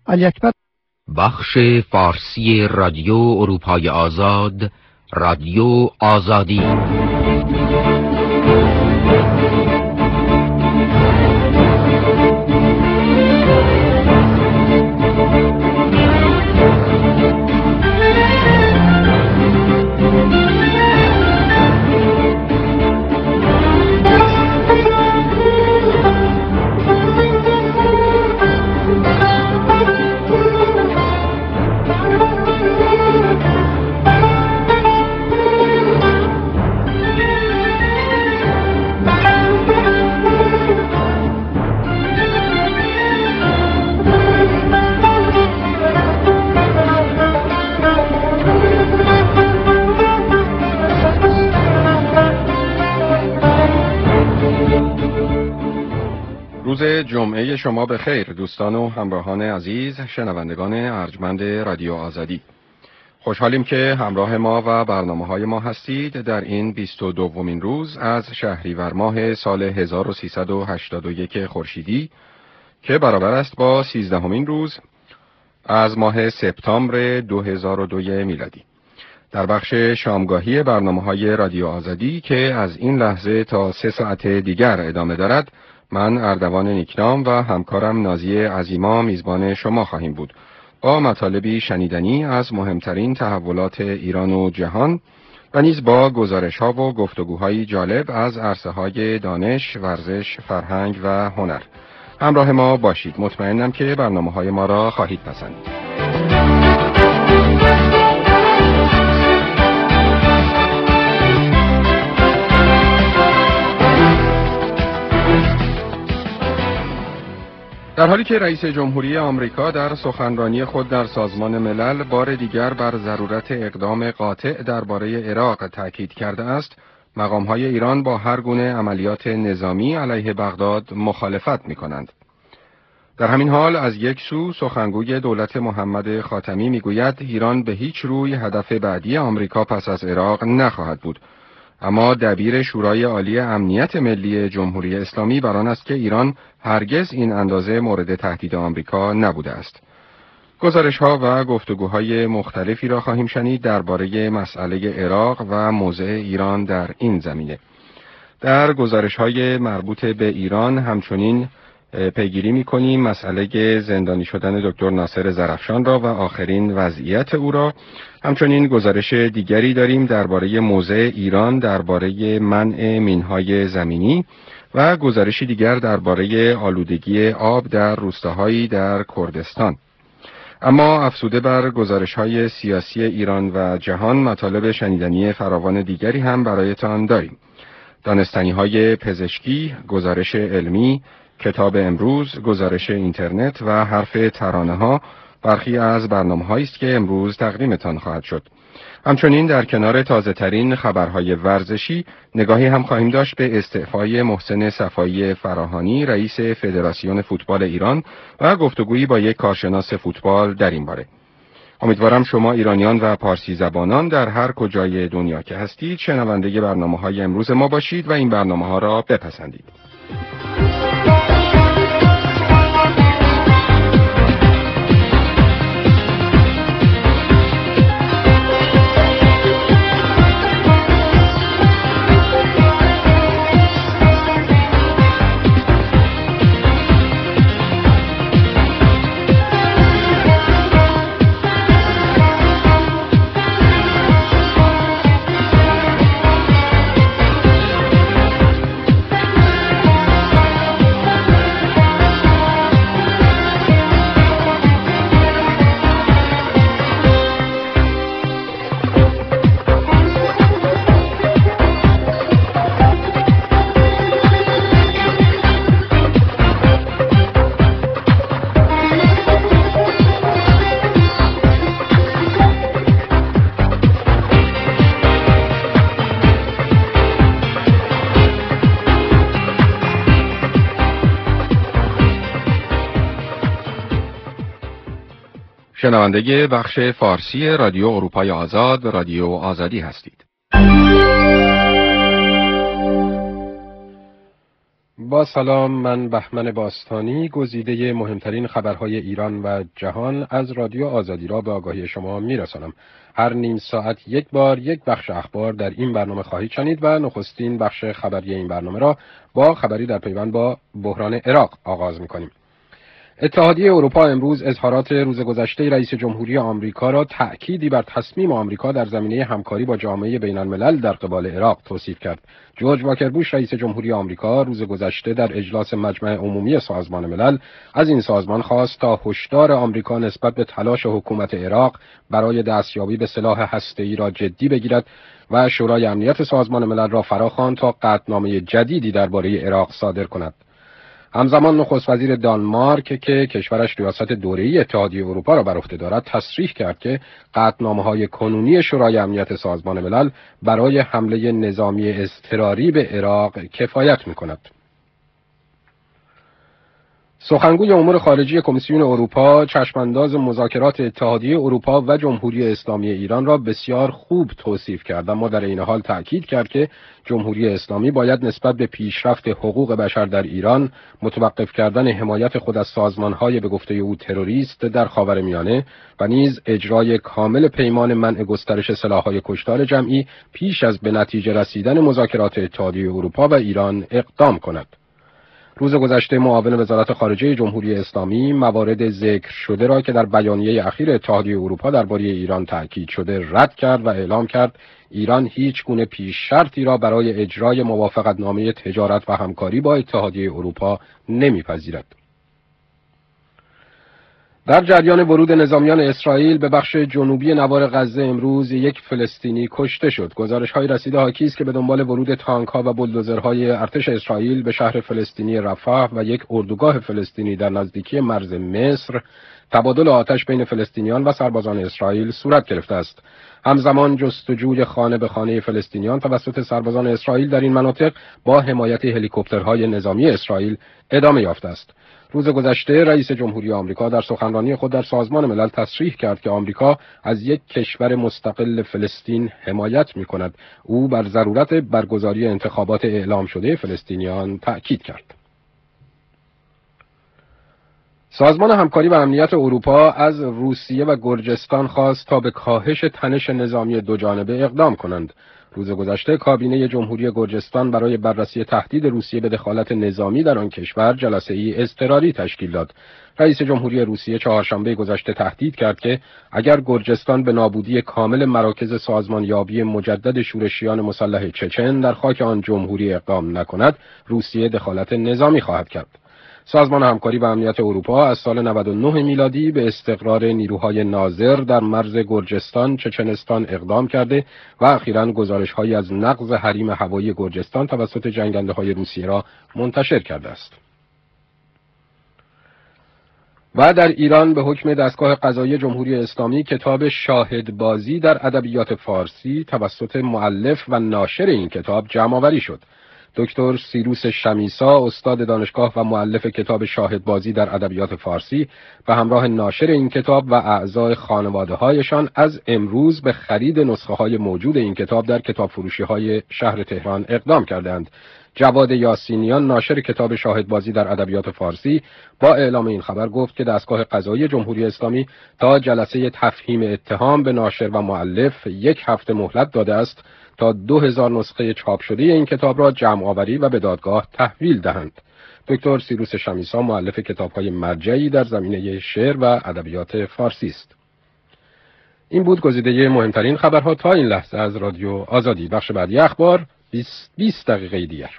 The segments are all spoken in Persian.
علی اکبر. بخش فارسی رادیو اروپای آزاد، رادیو آزادی. روز جمعه شما به خیر دوستان و همراهان عزیز شنوندگان ارجمند رادیو آزادی. خوشحالیم که همراه ما و برنامه‌های ما هستید در این 22مین روز از شهریور ماه سال 1381 خورشیدی که برابر است با 13مین روز از ماه سپتامبر 2002 میلادی. در بخش شامگاهی برنامه‌های رادیو آزادی که از این لحظه تا 3 ساعت دیگر ادامه دارد، من اردوان نیکنام و همکارم نازی عظیما میزبان شما خواهیم بود با مطالبی شنیدنی از مهمترین تحولات ایران و جهان و نیز با گزارش‌ها و گفتگوهای جالب از عرصه‌های دانش، ورزش، فرهنگ و هنر. همراه ما باشید. مطمئنم که برنامه‌های ما را خواهید پسندید. در حالی که رئیس جمهوری آمریکا در سخنرانی خود در سازمان ملل بار دیگر بر ضرورت اقدام قاطع درباره عراق تاکید کرده است، مقام‌های ایران با هر گونه عملیات نظامی علیه بغداد مخالفت می‌کنند. در همین حال از یک سو سخنگوی دولت محمد خاتمی می‌گوید ایران به هیچ روی هدف بعدی آمریکا پس از عراق نخواهد بود. اما دبیر شورای عالی امنیت ملی جمهوری اسلامی بر آن است که ایران هرگز این اندازه مورد تهدید آمریکا نبوده است. گزارش‌ها و گفتگوهای مختلفی را خواهیم شنید درباره مسئله عراق و موضع ایران در این زمینه. در گزارش‌های مربوط به ایران همچنین پیگیری می‌کنیم مسئله زندانی شدن دکتر ناصر زرافشان را و آخرین وضعیت او را. همچنین گزارش دیگری داریم درباره موضع ایران درباره منع مین‌های زمینی و گزارشی دیگر درباره آلودگی آب در روستاهایی در کردستان. اما افزوده بر گزارش‌های سیاسی ایران و جهان، مطالب شنیدنی فراوان دیگری هم برایتان داریم. دانستنی‌های پزشکی، گزارش علمی، کتاب امروز، گزارش اینترنت و حرف ترانه‌ها برخی از برنامه‌هایی است که امروز تقدیمتان خواهد شد. همچنین در کنار تازه‌ترین خبرهای ورزشی نگاهی هم خواهیم داشت به استعفای محسن صفایی فراهانی رئیس فدراسیون فوتبال ایران و گفتگویی با یک کارشناس فوتبال در این باره. امیدوارم شما ایرانیان و پارسی زبانان در هر کجای دنیا که هستید شنونده برنامه‌های امروز ما باشید و این برنامه‌ها را بپسندید. شنونده بخش فارسی رادیو اروپای آزاد، رادیو آزادی هستید. با سلام، من بهمن باستانی گزیده مهمترین خبرهای ایران و جهان از رادیو آزادی را به آگاهی شما میرسانم. هر نیم ساعت یک بار یک بخش اخبار در این برنامه خواهید شنید و نخستین بخش خبری این برنامه را با خبری در پیوند با بحران عراق آغاز می‌کنیم. اتحادیه اروپا امروز اظهارات روز گذشته رئیس جمهوری آمریکا را تأکیدی بر تصمیم آمریکا در زمینه همکاری با جامعه بین‌الملل در قبال عراق توصیف کرد. جورج واکر بوش رئیس جمهوری آمریکا روز گذشته در اجلاس مجمع عمومی سازمان ملل از این سازمان خواست تا هشدار آمریکا نسبت به تلاش حکومت عراق برای دستیابی به سلاح هسته‌ای را جدی بگیرد و شورای امنیت سازمان ملل را فراخواند تا قطعنامه جدیدی درباره عراق صادر کند. همزمان نخست وزیر دانمارک که کشورش ریاست دوره‌ای اتحادیه اروپا را بر عهده دارد تصریح کرد که قطعنامه‌های کنونی شورای امنیت سازمان ملل برای حمله نظامی اضطراری به عراق کفایت می‌کند. سخنگوی امور خارجه کمیسیون اروپا چشمانداز مذاکرات اتحادیه اروپا و جمهوری اسلامی ایران را بسیار خوب توصیف کرد، اما در این حال تأکید کرد که جمهوری اسلامی باید نسبت به پیشرفت حقوق بشر در ایران، متوقف کردن حمایت خود از سازمان‌های به گفته او تروریست در خاورمیانه و نیز اجرای کامل پیمان منع گسترش سلاح‌های کشتار جمعی پیش از به نتیجه رسیدن مذاکرات اتحادیه اروپا و ایران اقدام کند. روز گذشته معاون وزارت خارجه جمهوری اسلامی موارد ذکر شده را که در بیانیه اخیر اتحادیه اروپا درباره ایران تأکید شده رد کرد و اعلام کرد ایران هیچ گونه پیش شرطی را برای اجرای موافقتنامه تجارت و همکاری با اتحادیه اروپا نمیپذیرد. در جریان ورود نظامیان اسرائیل به بخش جنوبی نوار غزه امروز یک فلسطینی کشته شد. گزارش‌های رسیده حاکی است که به دنبال ورود تانک‌ها و بولدوزرهای ارتش اسرائیل به شهر فلسطینی رفح و یک اردوگاه فلسطینی در نزدیکی مرز مصر، تبادل آتش بین فلسطینیان و سربازان اسرائیل صورت گرفته است. همزمان جستجوی خانه به خانه فلسطینیان توسط سربازان اسرائیل در این مناطق با حمایت هلیکوپترهای نظامی اسرائیل ادامه یافته است. روز گذشته رئیس جمهوری آمریکا در سخنرانی خود در سازمان ملل تصریح کرد که آمریکا از یک کشور مستقل فلسطین حمایت می‌کند. او بر ضرورت برگزاری انتخابات اعلام شده فلسطینیان تأکید کرد. سازمان همکاری و امنیت اروپا از روسیه و گرجستان خواست تا به کاهش تنش نظامی دوجانبه اقدام کنند. روز گذشته کابینه جمهوری گرجستان برای بررسی تهدید روسیه به دخالت نظامی در آن کشور جلسه‌ای اضطراری تشکیل داد. رئیس جمهوری روسیه چهارشنبه گذشته تهدید کرد که اگر گرجستان به نابودی کامل مراکز سازمانیابی مجدد شورشیان مسلح چچن در خاک آن جمهوری اقدام نکند، روسیه دخالت نظامی خواهد کرد. سازمان همکاری و امنیت اروپا از سال 99 میلادی به استقرار نیروهای ناظر در مرز گرجستان، چچنستان اقدام کرده و اخیراً گزارش‌هایی از نقض حریم هوایی گرجستان توسط جنگنده‌های روسیه را منتشر کرده است. و در ایران به حکم دستگاه قضایی جمهوری اسلامی کتاب شاهدبازی در ادبیات فارسی توسط مؤلف و ناشر این کتاب جمع‌آوری شد. دکتر سیروس شمیسا، استاد دانشگاه و مؤلف کتاب شاهدبازی در ادبیات فارسی، به همراه ناشر این کتاب و اعضای خانواده‌هایشان از امروز به خرید نسخه‌های موجود این کتاب در کتابفروشی‌های شهر تهران اقدام کردند. جواد یاسینیان، ناشر کتاب شاهدبازی در ادبیات فارسی، با اعلام این خبر گفت که دستگاه قضایی جمهوری اسلامی تا جلسه تفهیم اتهام به ناشر و مؤلف 1 هفته مهلت داده است تا 2000 نسخه چاپ شده این کتاب را جمع‌آوری و به دادگاه تحویل دهند. دکتر سیروس شمیسا مؤلف کتاب‌های مرجعی در زمینه شعر و ادبیات فارسی است. این بود گزیده مهمترین خبرها تا این لحظه از رادیو آزادی. بخش بعدی اخبار 20 دقیقه دیگر.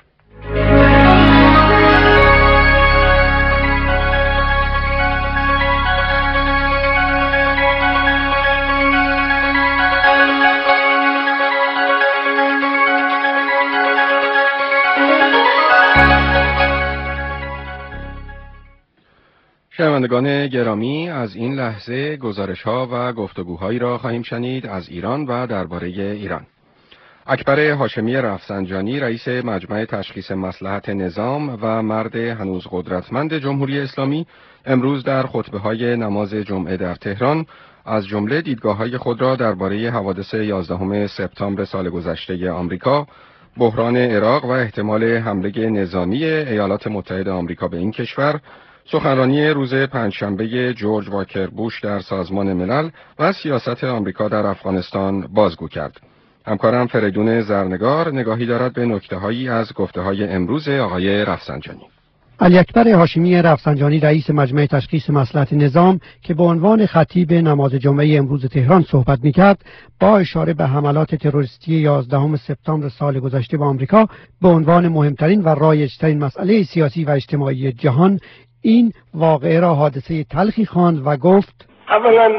شنوندگان گرامی، از این لحظه گزارش‌ها و گفتگوهایی را خواهیم شنید از ایران و درباره ایران. اکبر هاشمی رفسنجانی، رئیس مجمع تشخیص مصلحت نظام و مرد هنوز قدرتمند جمهوری اسلامی، امروز در خطبه‌های نماز جمعه در تهران از جمله دیدگاه‌های خود را درباره حوادث 11 سپتامبر سال گذشته آمریکا بحران عراق و احتمال حمله نظامی ایالات متحده آمریکا به این کشور، سخنرانی روز پنجشنبه جورج واکر بوش در سازمان ملل و سیاست آمریکا در افغانستان بازگو کرد. همکارم فریدون زرنگار نگاهی دارد به نکته‌هایی از گفته‌های امروز آقای رفسنجانی. علی اکبر هاشمی رفسنجانی رئیس مجمع تشخیص مصلحت نظام که به عنوان خطیب نماز جمعه امروز تهران صحبت می‌کرد، با اشاره به حملات تروریستی 11 سپتامبر سال گذشته به آمریکا به عنوان مهمترین و رایج‌ترین مسئله سیاسی و اجتماعی جهان، این واقعه را حادثه تلخی خواند و گفت: اولا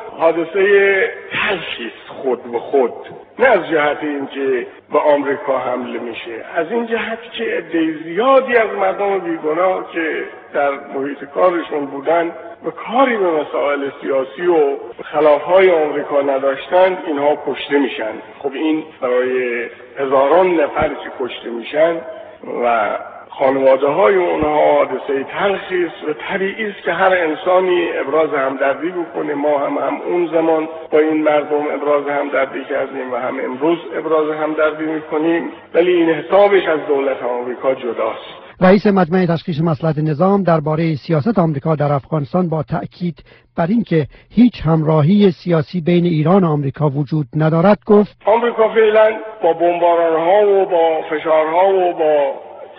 حادثه تلخی خود به خود، نه از جهت اینکه به آمریکا حمله میشه، از این جهت که عده زیادی از مردم بیگناه که در محیط کارشون بودن و کاری به مسائل سیاسی و خلافهای آمریکا نداشتند، اینها کشته میشن. خب این برای هزاران نفر که کشته میشن و خانواده های اونها حادثه تلخی است و طبیعی است که هر انسانی ابراز همدردی بکنه. ما هم اون زمان با این مردم ابراز همدردی کردیم و هم امروز ابراز همدردی میکنیم، ولی این حسابش از دولت آمریکا جداست. رئیس مجمع تشخیص مصلحت نظام درباره سیاست آمریکا در افغانستان با تأکید بر اینکه هیچ همراهی سیاسی بین ایران و آمریکا وجود ندارد گفت: آمریکا فعلا با بمباران‌ها و با فشارها و با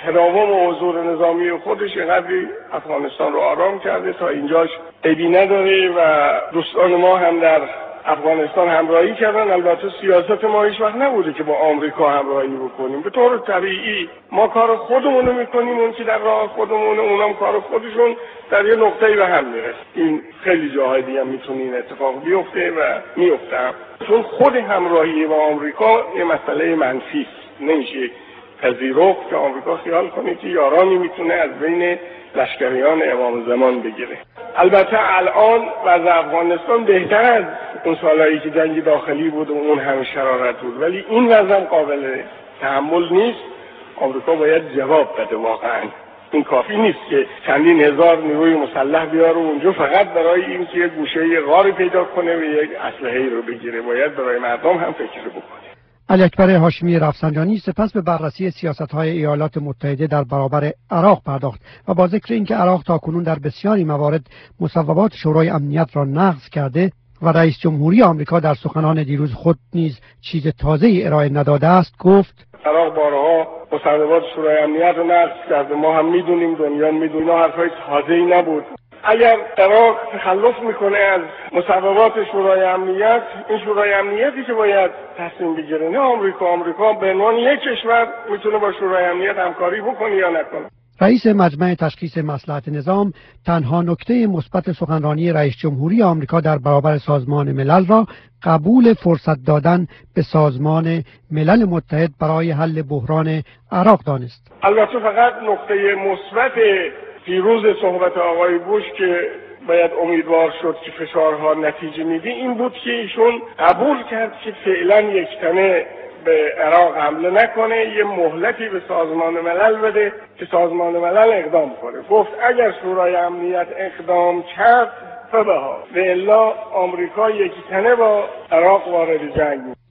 تداوم حضور نظامی خودش اینقدری افغانستان رو آرام کرده تا اینجاش عیبی نداره و دوستان ما هم در افغانستان همراهی کردن. البته سیاست ما هیچ وقت نبوده که با آمریکا همراهی بکنیم. به طور طبیعی ما کار خودمون رو میکنیم، اون که در راه خودمونه، اونم کار خودشون در یه نقطه‌ای به هم میرسه. این خیلی جاهای دیگه میتونه این اتفاق بیفته و میفته، چون خود همراهی با آمریکا یه مسئله منفی است. نمیشه پذیرفت که آمریکا خیال کنه که یارانی میتونه از بین لشکریان امام زمان بگیره. البته الان وضع افغانستان بهتر از اون سالایی که جنگ داخلی بود و اون همه شرارت بود، ولی این وضع قابل تحمل نیست. آمریکا باید جواب بده. واقعا این کافی نیست که چندین هزار نیروی مسلح بیاره اونجا فقط برای اینکه یه گوشه غاری پیدا کنه و یک اسلحه‌ای رو بگیره. باید برای مردم هم فکر بکنه. علی اکبر هاشمی رفسنجانی سپس به بررسی سیاست‌های ایالات متحده در برابر عراق پرداخت و با ذکر اینکه عراق تاکنون در بسیاری موارد مصوبات شورای امنیت را نقض کرده و رئیس جمهوری آمریکا در سخنان دیروز خود نیز چیز تازه‌ای ارائه نداده است، گفت: عراق بارها مصوبات شورای امنیت را نقض کرده. ما هم میدونیم، دنیا میدونه، حرفای تازه‌ای نبود. اگر عراق تخلف میکنه از مصوبات شورای امنیت، این شورای امنیتی که باید تصمیم بگیره، نه آمریکا به عنوان یک کشور میتونه با شورای امنیت همکاری بکنه یا نکنه. رئیس مجمع تشخیص مصلحت نظام تنها نکته مثبت سخنرانی رئیس جمهوری آمریکا در برابر سازمان ملل را قبول فرصت دادن به سازمان ملل متحد برای حل بحران عراق دانست. البته فقط نکته مثبت پیروز صحبت آقای بوش که باید امیدوار شد که فشارها نتیجه میده این بود که ایشون قبول کرد که فعلا یکتنه به عراق حمله نکنه، یه مهلتی به سازمان ملل بده که سازمان ملل اقدام کنه. گفت اگر شورای امنیت اقدام کرد فبها، و الا آمریکا یکتنه با عراق وارد جنگ میشه.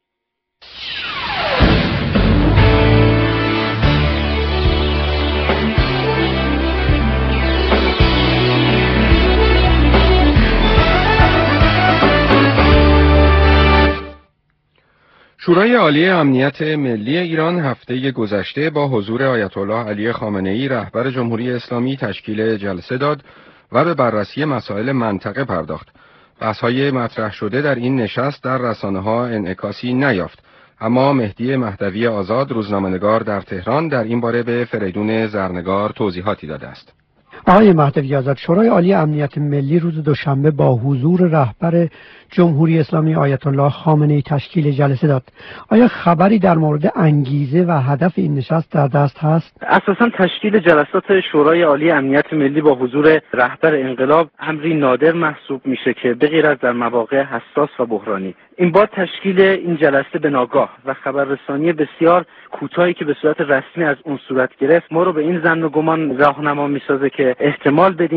شورای عالی امنیت ملی ایران هفته گذشته با حضور آیت الله علی خامنه‌ای رهبر جمهوری اسلامی تشکیل جلسه داد و به بررسی مسائل منطقه پرداخت. بحث‌های مطرح شده در این نشست در رسانه‌ها انعکاسی نیافت، اما مهدی مهدوی آزاد روزنامه‌نگار در تهران در این باره به فریدون زرنگار توضیحاتی داده است. آقای مهدوی آزاد، شورای عالی امنیت ملی روز دوشنبه با حضور رهبر جمهوری اسلامی آیت الله خامنه‌ای تشکیل جلسه داد. آیا خبری در مورد انگیزه و هدف این نشست در دست هست؟ اساساً تشکیل جلسات شورای عالی امنیت ملی با حضور رهبر انقلاب امری نادر محسوب میشه که به غیر از در مواقع حساس و بحرانی، این بار تشکیل این جلسه به ناگاه و خبررسانی بسیار کوتاهی که به صورت رسمی از اون صورت گرفت ما رو به این ظن و گمان راهنما میسازه که احتمال بدیم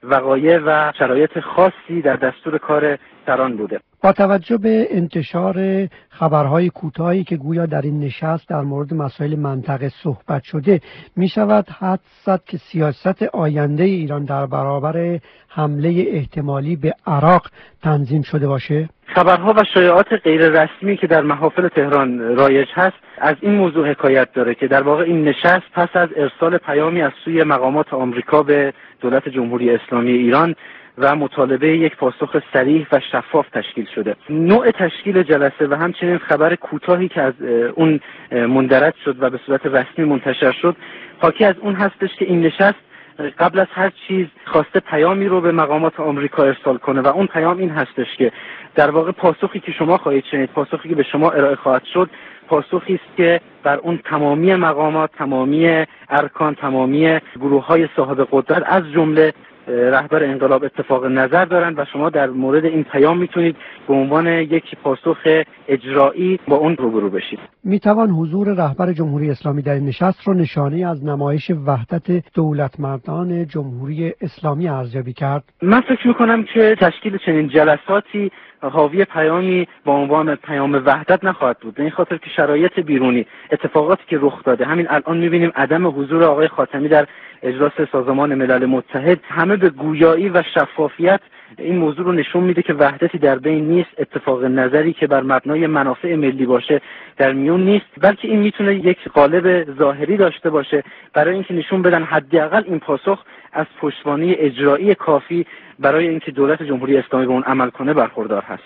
وقایع و شرایط خاصی در دستور کار سران بوده. با توجه به انتشار خبرهای کوتاهی که گویا در این نشست در مورد مسائل منطقه صحبت شده، می شود حدس زد که سیاست آینده ایران در برابر حمله احتمالی به عراق تنظیم شده باشه؟ خبرها و شایعات غیر رسمی که در محافل تهران رایج هست از این موضوع حکایت داره که در واقع این نشست پس از ارسال پیامی از سوی مقامات آمریکا به دولت جمهوری اسلامی ایران و مطالبه یک پاسخ صریح و شفاف تشکیل شده. نوع تشکیل جلسه و همچنین خبر کوتاهی که از اون مندرج شد و به صورت رسمی منتشر شد حاکی از اون هستش که این نشست قبل از هر چیز خواسته پیامی رو به مقامات آمریکا ارسال کنه و اون پیام این هستش که در واقع پاسخی که شما خواهید شنید، پاسخی که به شما ارائه خواهد شد، پاسخی است که بر اون تمامی مقامات، تمامی ارکان، تمامی گروه‌های صاحب قدرت از جمله رهبر انقلاب اتفاق نظر دارند و شما در مورد این پیام میتونید به عنوان یک پاسخ اجرایی با اون روبرو بشید. میتوان حضور رهبر جمهوری اسلامی در این نشست رو نشانه از نمایش وحدت دولتمردان جمهوری اسلامی ارزیابی کرد؟ من فکر میکنم که تشکیل چنین جلساتی حاوی پیامی با عنوان پیام وحدت نخواهد بود، به این خاطر که شرایط بیرونی، اتفاقاتی که رخ داده، همین الان میبینیم عدم حضور آقای خاتمی در اجلاس سازمان ملل متحد، همه به گویایی و شفافیت این موضوع رو نشون میده که وحدتی در بین نیست، اتفاق نظری که بر مبنای منافع ملی باشه در میون نیست، بلکه این میتونه یک قالب ظاهری داشته باشه برای اینکه نشون بدن حداقل این پاسخ از پشتوانه اجرایی کافی برای اینکه دولت جمهوری اسلامی به اون عمل کنه برخوردار هست.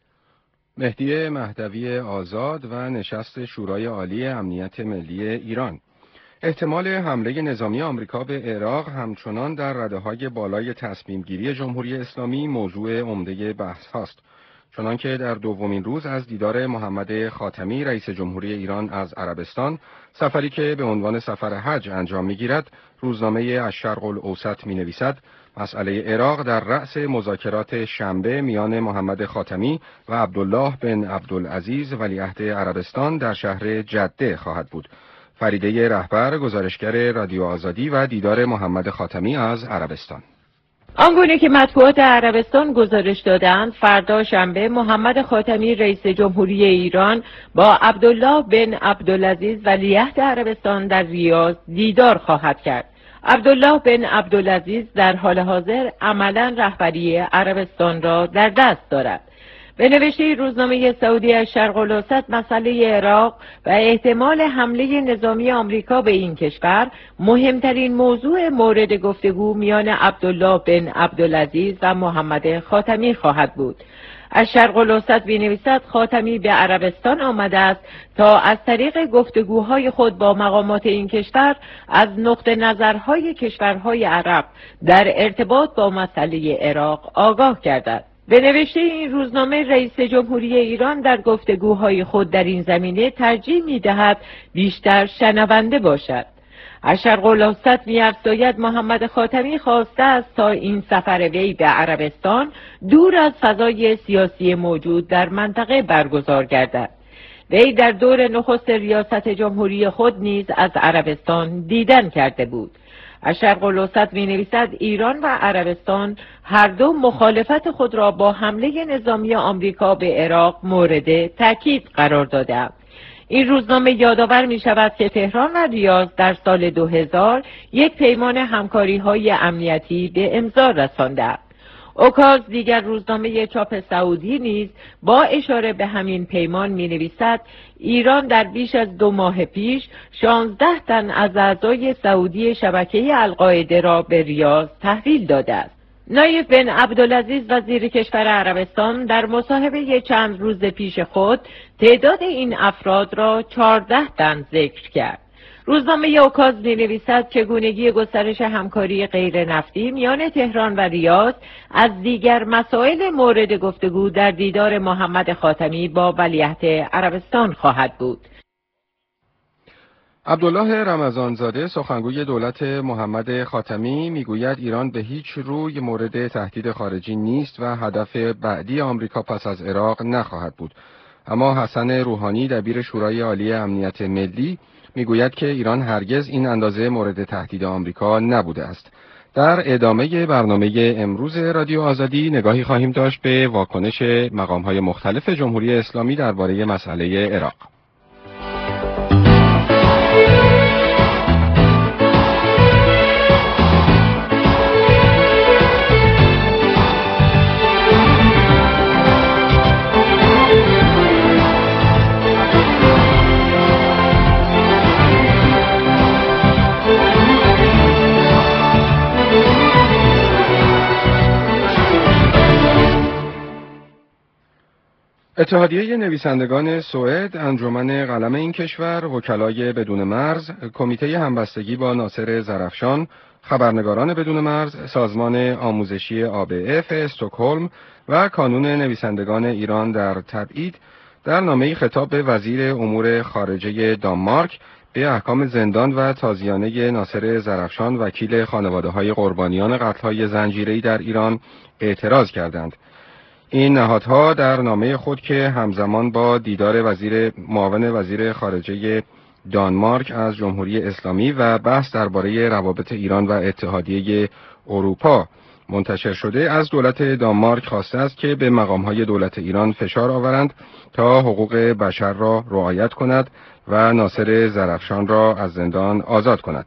مهدی مهدوی آزاد و نشست شورای عالی امنیت ملی ایران. احتمال حمله نظامی آمریکا به عراق همچنان در رده‌های بالای تصمیم گیری جمهوری اسلامی موضوع عمده بحث هاست. چنانکه در دومین روز از دیدار محمد خاتمی رئیس جمهوری ایران از عربستان، سفری که به عنوان سفر حج انجام می‌گیرد، روزنامه الشرق الاوسط می‌نویسد مسئله عراق در رأس مذاکرات شنبه میان محمد خاتمی و عبدالله بن عبدالعزیز ولیعهد عربستان در شهر جده خواهد بود. فریده رهبر، گزارشگر رادیو آزادی و دیدار محمد خاتمی از عربستان. آنگونه که مطبوعات عربستان گزارش دادند، فردا شنبه محمد خاتمی رئیس جمهوری ایران با عبدالله بن عبدالعزیز ولیعهد عربستان در ریاض دیدار خواهد کرد. عبدالله بن عبدالعزیز در حال حاضر عملاً رهبری عربستان را در دست دارد. به نوشته روزنامه سعودی الشرق الاوسط، مسئله عراق و احتمال حمله نظامی آمریکا به این کشور مهمترین موضوع مورد گفتگو میان عبدالله بن عبدالعزیز و محمد خاتمی خواهد بود. الشرق الاوسط می‌نویسد خاتمی به عربستان آمده است تا از طریق گفتگوهای خود با مقامات این کشور از نقطه نظرهای کشورهای عرب در ارتباط با مسئله عراق آگاه گردد. به نوشته این روزنامه، رئیس جمهوری ایران در گفتگوهای خود در این زمینه ترجیح می‌دهد بیشتر شنونده باشد. الشرق الاوسط می‌افزاید محمد خاتمی خواسته است تا این سفر وی به عربستان دور از فضای سیاسی موجود در منطقه برگزار گردد. وی در دور نخست ریاست جمهوری خود نیز از عربستان دیدن کرده بود. الشرق الاوسط می‌نویسد ایران و عربستان هر دو مخالفت خود را با حمله نظامی آمریکا به عراق مورد تاکید قرار داده‌اند. این روزنامه یادآور می‌شود که تهران و ریاض در سال 2000 یک پیمان همکاری‌های امنیتی به امضا رساندند. اوکاز، دیگر روزنامه چاپ سعودی، نیز با اشاره به همین پیمان می‌نویسد ایران در بیش از 2 ماه پیش 16 تن از اعضای سعودی شبکه القاعده را به ریاض تحویل داده است. نایف بن عبدالعزیز وزیر کشور عربستان در مصاحبه چند روز پیش خود تعداد این افراد را 14 تن ذکر کرد. روزنامه اوکاز می‌نویسد چگونگی گسترش همکاری غیر نفتی میان تهران و ریاض از دیگر مسائل مورد گفتگو در دیدار محمد خاتمی با ولیعهد عربستان خواهد بود. عبدالله رمضانزاده، سخنگوی دولت محمد خاتمی، میگوید ایران به هیچ روی مورد تهدید خارجی نیست و هدف بعدی آمریکا پس از عراق نخواهد بود. اما حسن روحانی، دبیر شورای عالی امنیت ملی، میگوید که ایران هرگز این اندازه مورد تهدید آمریکا نبوده است. در ادامه برنامه امروز رادیو آزادی نگاهی خواهیم داشت به واکنش مقام‌های مختلف جمهوری اسلامی درباره مسئله عراق. اتحادیه نویسندگان سوئد، انجمن قلم این کشور، وکلای بدون مرز، کمیته همبستگی با ناصر زرافشان، خبرنگاران بدون مرز، سازمان آموزشی ABF استکهلم و کانون نویسندگان ایران در تبعید در نامه‌ای خطاب به وزیر امور خارجه دانمارک به احکام زندان و تازیانه ناصر زرافشان، وکیل خانواده‌های قربانیان قتل‌های زنجیره‌ای در ایران، اعتراض کردند. این نهادها در نامه خود که همزمان با دیدار معاون وزیر خارجه دانمارک از جمهوری اسلامی و بحث درباره روابط ایران و اتحادیه اروپا منتشر شده، از دولت دانمارک خواسته است که به مقام‌های دولت ایران فشار آورند تا حقوق بشر را رعایت کند و ناصر زرافشان را از زندان آزاد کند.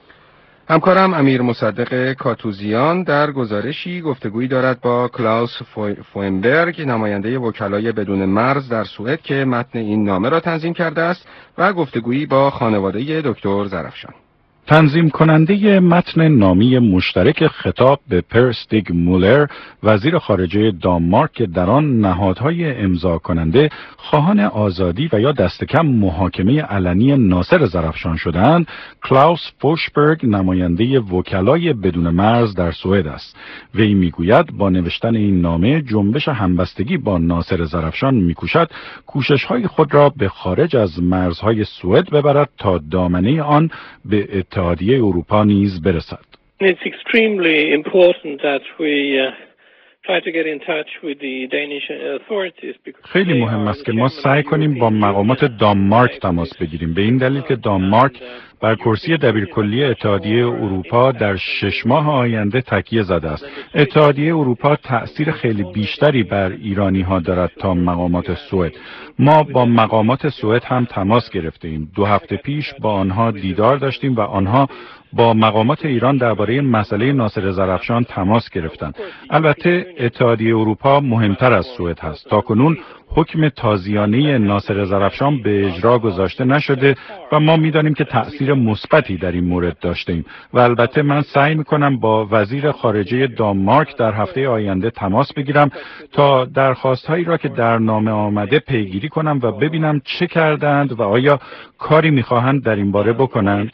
همکارم امیر مصدق کاتوزیان در گزارشی گفتگویی دارد با کلاوس فوئنبرگ، نماینده وکلای بدون مرز در سوئد که متن این نامه را تنظیم کرده است، و گفتگویی با خانواده دکتر زرافشان. تنظیم کننده متن نامی مشترک خطاب به پر استیگ مولر، وزیر خارجه دانمارک، که در آن نهادهای امضا کننده خواهان آزادی و یا دست کم محاکمه علنی ناصر زرافشان شدند، کلاوس فوشبرگ، نماینده وکلای بدون مرز در سوئد است. وی میگوید با نوشتن این نامه جنبش همبستگی با ناصر زرافشان میکوشد کوشش‌های خود را به خارج از مرزهای سوئد ببرد تا دامنه آن به اتحادیه اروپا نیز برسد. It's extremely important that we try to get in touch with the Danish authorities. خیلی مهم است که ما سعی کنیم با مقامات دانمارک تماس بگیریم، به این دلیل که دانمارک بر کرسی دبیرکلی اتحادیه اروپا در 6 ماه آینده تکیه زده است. اتحادیه اروپا تأثیر خیلی بیشتری بر ایرانی ها دارد تا مقامات سوئد. ما با مقامات سوئد هم تماس گرفتیم. 2 هفته پیش با آنها دیدار داشتیم و آنها با مقامات ایران درباره مسئله ناصر زرافشان تماس گرفتند. البته اتحادیه اروپا مهمتر از سوئد هست. تاکنون حکم تازیانه ناصر زرافشان به اجرا گذاشته نشده و ما می‌دانیم که تأثیر مثبتی در این مورد داشتیم و البته من سعی می‌کنم با وزیر خارجه دانمارک در هفته آینده تماس بگیرم تا درخواست‌هایی را که در نامه آمده پیگیری کنم و ببینم چه کردند و آیا کاری می‌خواهند در این باره بکنند.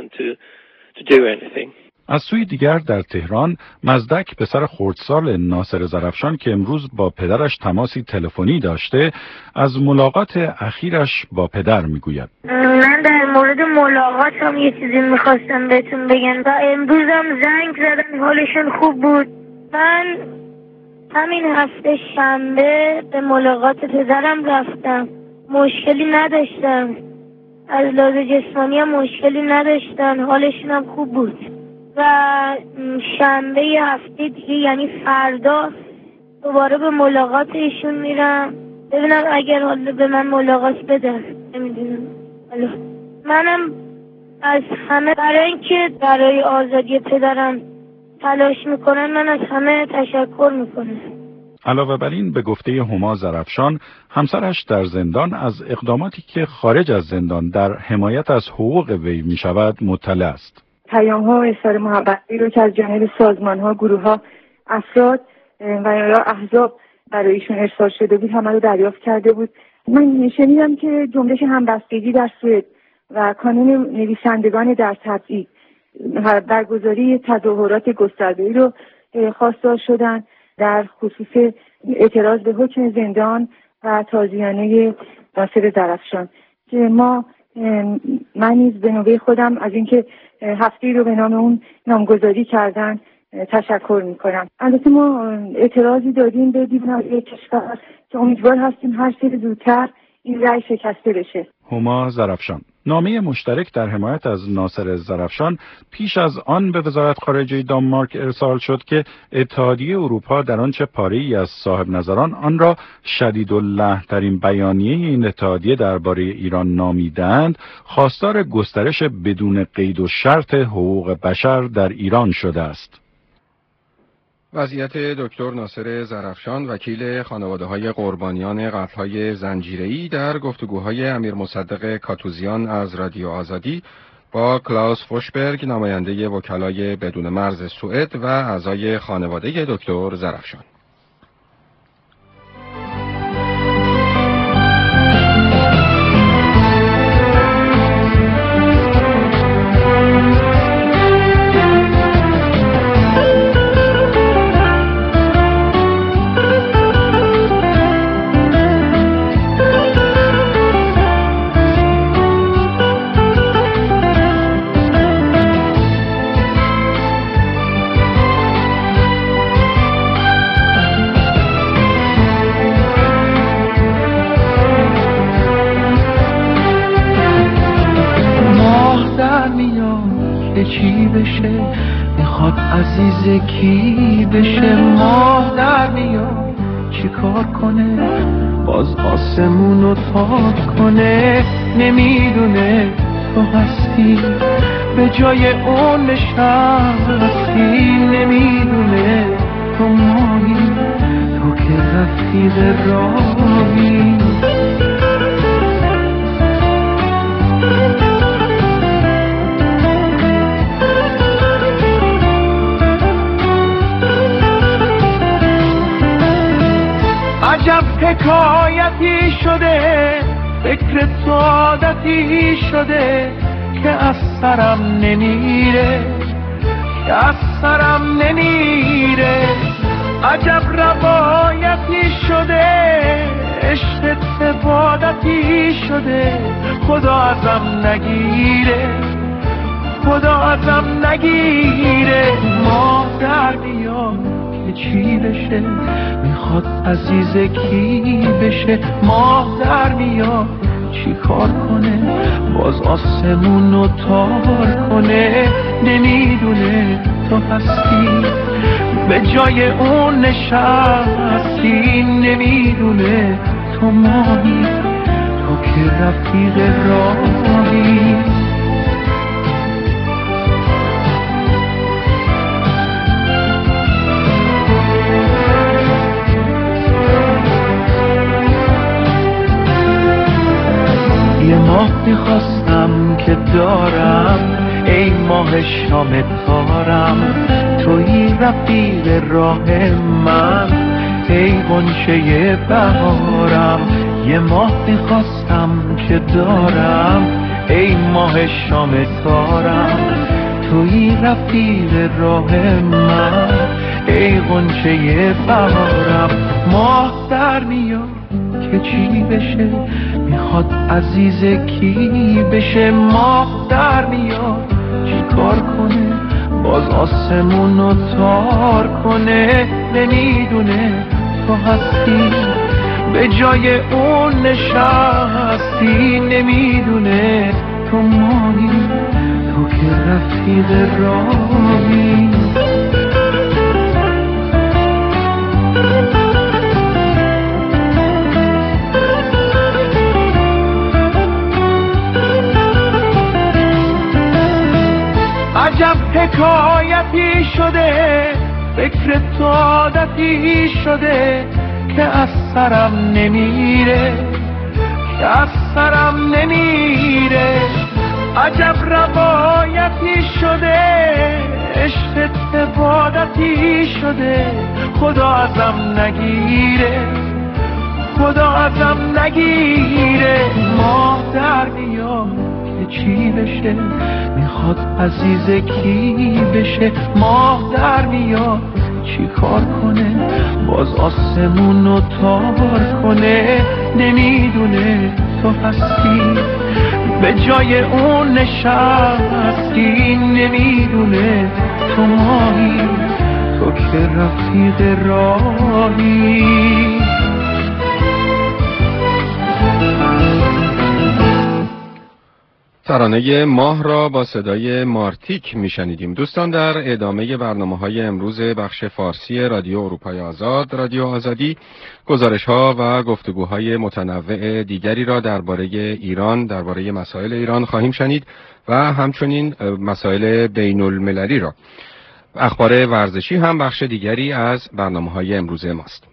از سوی دیگر در تهران، مزدک پسر خردسال ناصر زرافشان که امروز با پدرش تماسی تلفنی داشته، از ملاقات اخیرش با پدر میگوید. من در مورد ملاقاتم یه چیزی میخواستم بهتون بگم و امروزم زنگ زدن، حالشون خوب بود. من همین هفته شنبه به ملاقات پدرم رفتم، مشکلی نداشتم، از لحاظ جسمانی هم مشکلی نداشتن، حالشون هم خوب بود. و شنبه هفته دیگه یعنی فردا دوباره به ملاقات ایشون میرم ببینم اگر حالا به من ملاقات بدن. نمیدونم. منم از همه برای اینکه برای آزادی پدرم تلاش میکنن، من از همه تشکر میکنم. علاوه بر این، به گفته هما زرافشان، همسرش در زندان از اقداماتی که خارج از زندان در حمایت از حقوق وی می شود مطلع است. پیام‌ها و اظهار محبتی رو که از جانب سازمان‌ها، گروه‌ها، افراد و یا احزاب برای ایشون ارسال شده بود همه رو دریافت کرده بود. من شنیدم که جنبش همبستگی در سوئد و کانون نویسندگان در تبعید برگزاری تظاهرات گسترده‌ای رو خواستار شدن در خصوص اعتراض به حکم زندان و تازیانه ناصر زرافشان که من نیز به نوبه خودم از اینکه هفته‌ای رو به نام اون نامگذاری کردن تشکر میکنم. البته ما اعتراضی دادیم به دیپلماسی کشور که امیدوار هستیم هر چه زودتر این رأی شکسته بشه. هما زرافشان. نامه مشترک در حمایت از ناصر زرافشان پیش از آن به وزارت خارجه دانمارک ارسال شد که اتحادیه اروپا در آنچه پاره‌ای از صاحب نظران آن را شدیدالله‌ترین بیانیه این اتحادیه درباره ایران نامیدند، خواستار گسترش بدون قید و شرط حقوق بشر در ایران شده است. وضعیت دکتر ناصر زرافشان وکیل خانواده‌های قربانیان قتل‌های زنجیره‌ای در گفتگوهای امیر مصدق کاتوزیان از رادیو آزادی با کلاوس فوشبرگ نماینده وکلای بدون مرز سوئد و اعضای خانواده دکتر زرافشان. چی بشه میخواد عزیز کی بشه، ماه در میاد چی کار کنه باز آسمونو تار کنه، نمیدونه تو هستی به جای اون نشستی، نمیدونه تو ماهی تو که رفیق راهی. عجب حکایتی شده فکر تو عادتی شده که از سرم نمیره، که از سرم نمیره. عجب روایتی شده عشق عبادتی شده، خدا ازم نگیره، خدا ازم نگیره. ما در بیاد که چی بشه میخواد عزیز کی بشه، ماه در میاد چی کار کنه باز آسمونو تار کنه، نمیدونه تو هستی به جای اون نشستی، نمیدونه تو ماهی تو که رفیق راهی. یه ماه میخواستم که دارم ای ماه شام تارم، توی رفیق راه من ای غنچه بهارم. یه ماه میخواستم که دارم ای ماه شام تارم، توی رفیق راه من ای غنچه بهارم. ماه در میاد که چی بشه میخواد عزیز کی بشه، ماه در میاد چی کار کنه باز آسمونو تار کنه، نمیدونه تو هستی به جای اون نشستی، نمیدونه تو ماهی تو که رفیق راهی. عجب حکایتی شده فکر تو عادتی شده که از سرم نمیره، که از سرم نمیره. عجب روایتی شده عشق عبادتی شده، خدا ازم نگیره، خدا ازم نگیره. ماه در میاد که چی بشه میخواد عزیز کی بشه، ماه در میاد چی کار کنه باز آسمونو تار کنه، نمیدونه تو هستی به جای اون نشستی، نمیدونه تو ماهی تو که رفیق راهی. ترانه ماه را با صدای مارتیک میشنیدیم. دوستان، در ادامه برنامه‌های امروز بخش فارسی رادیو اروپای آزاد، رادیو آزادی، گزارش‌ها و گفتگوهای متنوع دیگری را درباره ایران، درباره مسائل ایران خواهیم شنید و همچنین مسائل بین‌المللی را. اخبار ورزشی هم بخش دیگری از برنامه‌های امروز ماست.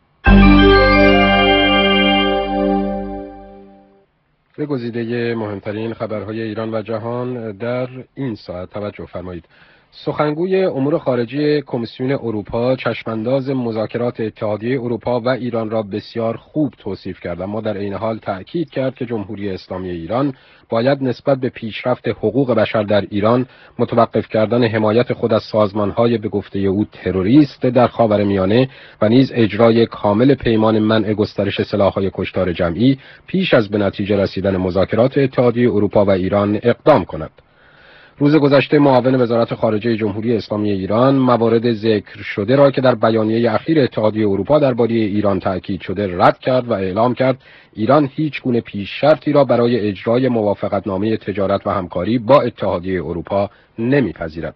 به گزیده مهمترین خبرهای ایران و جهان در این ساعت توجه فرمایید. سخنگوی امور خارجه کمیسیون اروپا چشمانداز مذاکرات اتحادیه اروپا و ایران را بسیار خوب توصیف کرد، اما در عین حال تأکید کرد که جمهوری اسلامی ایران باید نسبت به پیشرفت حقوق بشر در ایران متوقف کردن حمایت خود از سازمان‌های به گفته او تروریست در خاورمیانه و نیز اجرای کامل پیمان منع گسترش سلاح‌های کشتار جمعی پیش از به نتیجه رسیدن مذاکرات اتحادیه اروپا و ایران اقدام کند. روز گذشته معاون وزارت خارجه جمهوری اسلامی ایران موارد ذکر شده را که در بیانیه اخیر اتحادیه اروپا درباره ایران تأکید شده رد کرد و اعلام کرد ایران هیچ گونه پیش شرطی را برای اجرای موافقتنامه تجارت و همکاری با اتحادیه اروپا نمیپذیرد.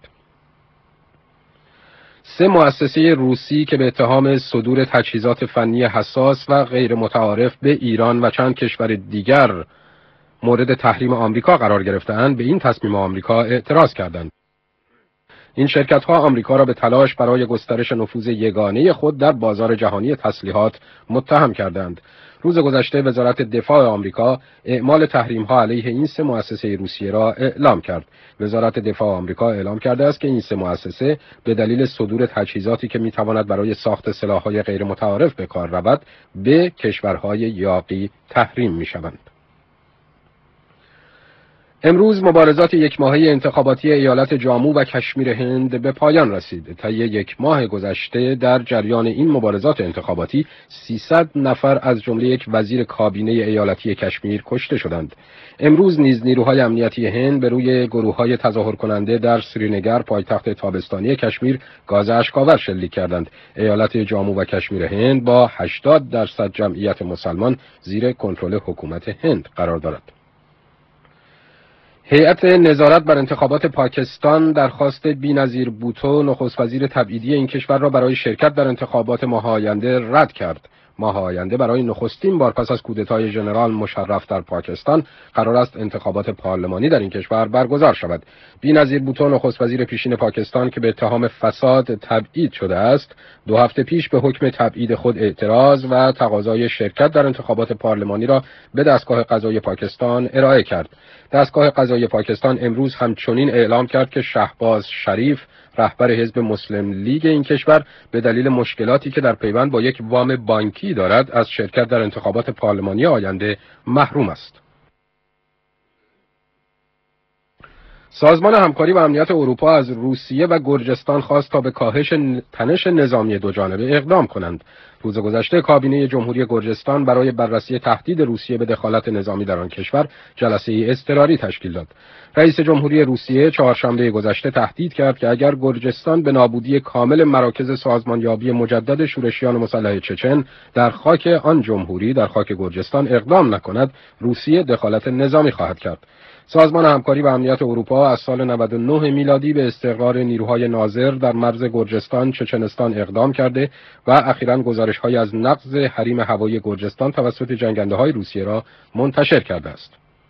3 مؤسسه روسی که به اتهام صدور تجهیزات فنی حساس و غیر متعارف به ایران و چند کشور دیگر مورد تحریم آمریکا قرار گرفته‌اند به این تصمیم آمریکا اعتراض کردند. این شرکت‌ها آمریکا را به تلاش برای گسترش نفوذ یگانه خود در بازار جهانی تسلیحات متهم کردند. روز گذشته وزارت دفاع آمریکا اعمال تحریم‌ها علیه این 3 مؤسسه روسیه را اعلام کرد. وزارت دفاع آمریکا اعلام کرده است که این 3 مؤسسه به دلیل صدور تجهیزاتی که می‌تواند برای ساخت سلاح‌های غیر متعارف به کار رود به کشورهای یاغی تحریم می‌شوند. امروز مبارزات یک ماهه انتخاباتی ایالت جامو و کشمیر هند به پایان رسید. طی یک ماه گذشته در جریان این مبارزات انتخاباتی 300 نفر از جمله یک وزیر کابینه ایالتی کشمیر کشته شدند. امروز نیز نیروهای امنیتی هند به روی گروه‌های تظاهر کننده در سرینگر، پایتخت تابستانی کشمیر، گاز اشک‌آور شلیک کردند. ایالت جامو و کشمیر هند با 80% جمعیت مسلمان زیر کنترل حکومت هند قرار دارد. هیئت نظارت بر انتخابات پاکستان درخواست بی‌نظیر بوتو نخست وزیر تبعیدی این کشور را برای شرکت در انتخابات ماه آینده رد کرد. ماه آینده برای نخستین بار پس از کودتای ژنرال مشرف در پاکستان قرار است انتخابات پارلمانی در این کشور برگزار شود. بی‌نظیر بوتو نخست وزیر پیشین پاکستان که به اتهام فساد تبعید شده است، 2 هفته پیش به حکم تبعید خود اعتراض و تقاضای شرکت در انتخابات پارلمانی را به دستگاه قضایی پاکستان ارائه کرد. دستگاه قضایی پاکستان امروز همچنین اعلام کرد که شهباز شریف رهبر حزب مسلم لیگ این کشور به دلیل مشکلاتی که در پیوند با یک وام بانکی دارد از شرکت در انتخابات پارلمانی آینده محروم است. سازمان همکاری و امنیت اروپا از روسیه و گرجستان خواست تا به کاهش تنش نظامی دوجانبه اقدام کنند. روز گذشته کابینه جمهوری گرجستان برای بررسی تهدید روسیه به دخالت نظامی در آن کشور جلسه اضطراری تشکیل داد. رئیس جمهوری روسیه چهارشنبه گذشته تهدید کرد که اگر گرجستان به نابودی کامل مراکز سازمانیابی مجدد شورشیان مسلح چچن در خاک آن جمهوری در خاک گرجستان اقدام نکند، روسیه دخالت نظامی خواهد کرد. سازمان همکاری و امنیت اروپا از سال 99 میلادی به استقرار نیروهای ناظر در مرز گرجستان، چچنستان اقدام کرده و اخیراً گزارش‌هایی از نقض حریم هوایی گرجستان توسط جنگنده‌های روسیه را منتشر کرده است.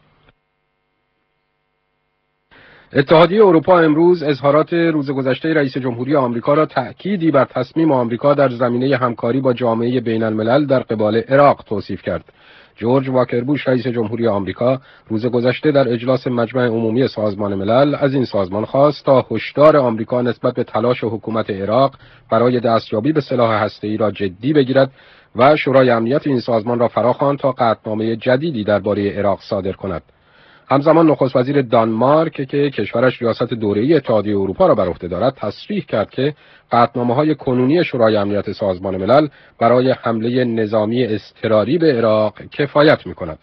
اتحادیه اروپا امروز اظهارات روز گذشته رئیس جمهوری آمریکا را تأکیدی بر تصمیم آمریکا در زمینه همکاری با جامعه بین‌الملل در قبال عراق توصیف کرد. جورج واکر بوش رئیس جمهوری آمریکا روز گذشته در اجلاس مجمع عمومی سازمان ملل از این سازمان خواست تا هشدار آمریکا نسبت به تلاش حکومت عراق برای دستیابی به سلاح هسته‌ای را جدی بگیرد و شورای امنیت این سازمان را فراخواند تا قطعنامه جدیدی درباره عراق صادر کند. همزمان نخست وزیر دانمارک که کشورش ریاست دوره‌ای اتحادیه اروپا را بر عهده دارد تصریح کرد که قطعنامه‌های کنونی شورای امنیت سازمان ملل برای حمله نظامی اضطراری به عراق کفایت می‌کند.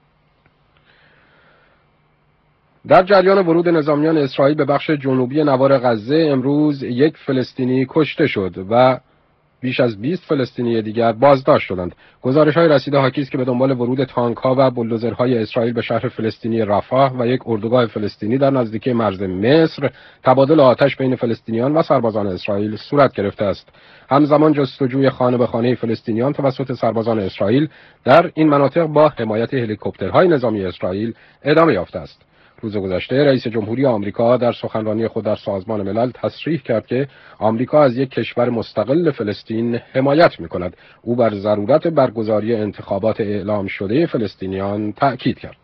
در جریان ورود نظامیان اسرائیل به بخش جنوبی نوار غزه امروز یک فلسطینی کشته شد و بیش از 20 فلسطینی دیگر بازداشت شدند. گزارش‌های رسیده حاکی است که به دنبال ورود تانک‌ها و بولدوزرهای اسرائیل به شهر فلسطینی رفح و یک اردوگاه فلسطینی در نزدیکی مرز مصر، تبادل آتش بین فلسطینیان و سربازان اسرائیل صورت گرفته است. همزمان جستجوی خانه به خانه فلسطینیان توسط سربازان اسرائیل در این مناطق با حمایت هلیکوپترهای نظامی اسرائیل ادامه یافته است. روز گذشته رئیس جمهوری آمریکا در سخنرانی خود در سازمان ملل تصریح کرد که آمریکا از یک کشور مستقل فلسطین حمایت می‌کند. او بر ضرورت برگزاری انتخابات اعلام شده فلسطینیان تأکید کرد.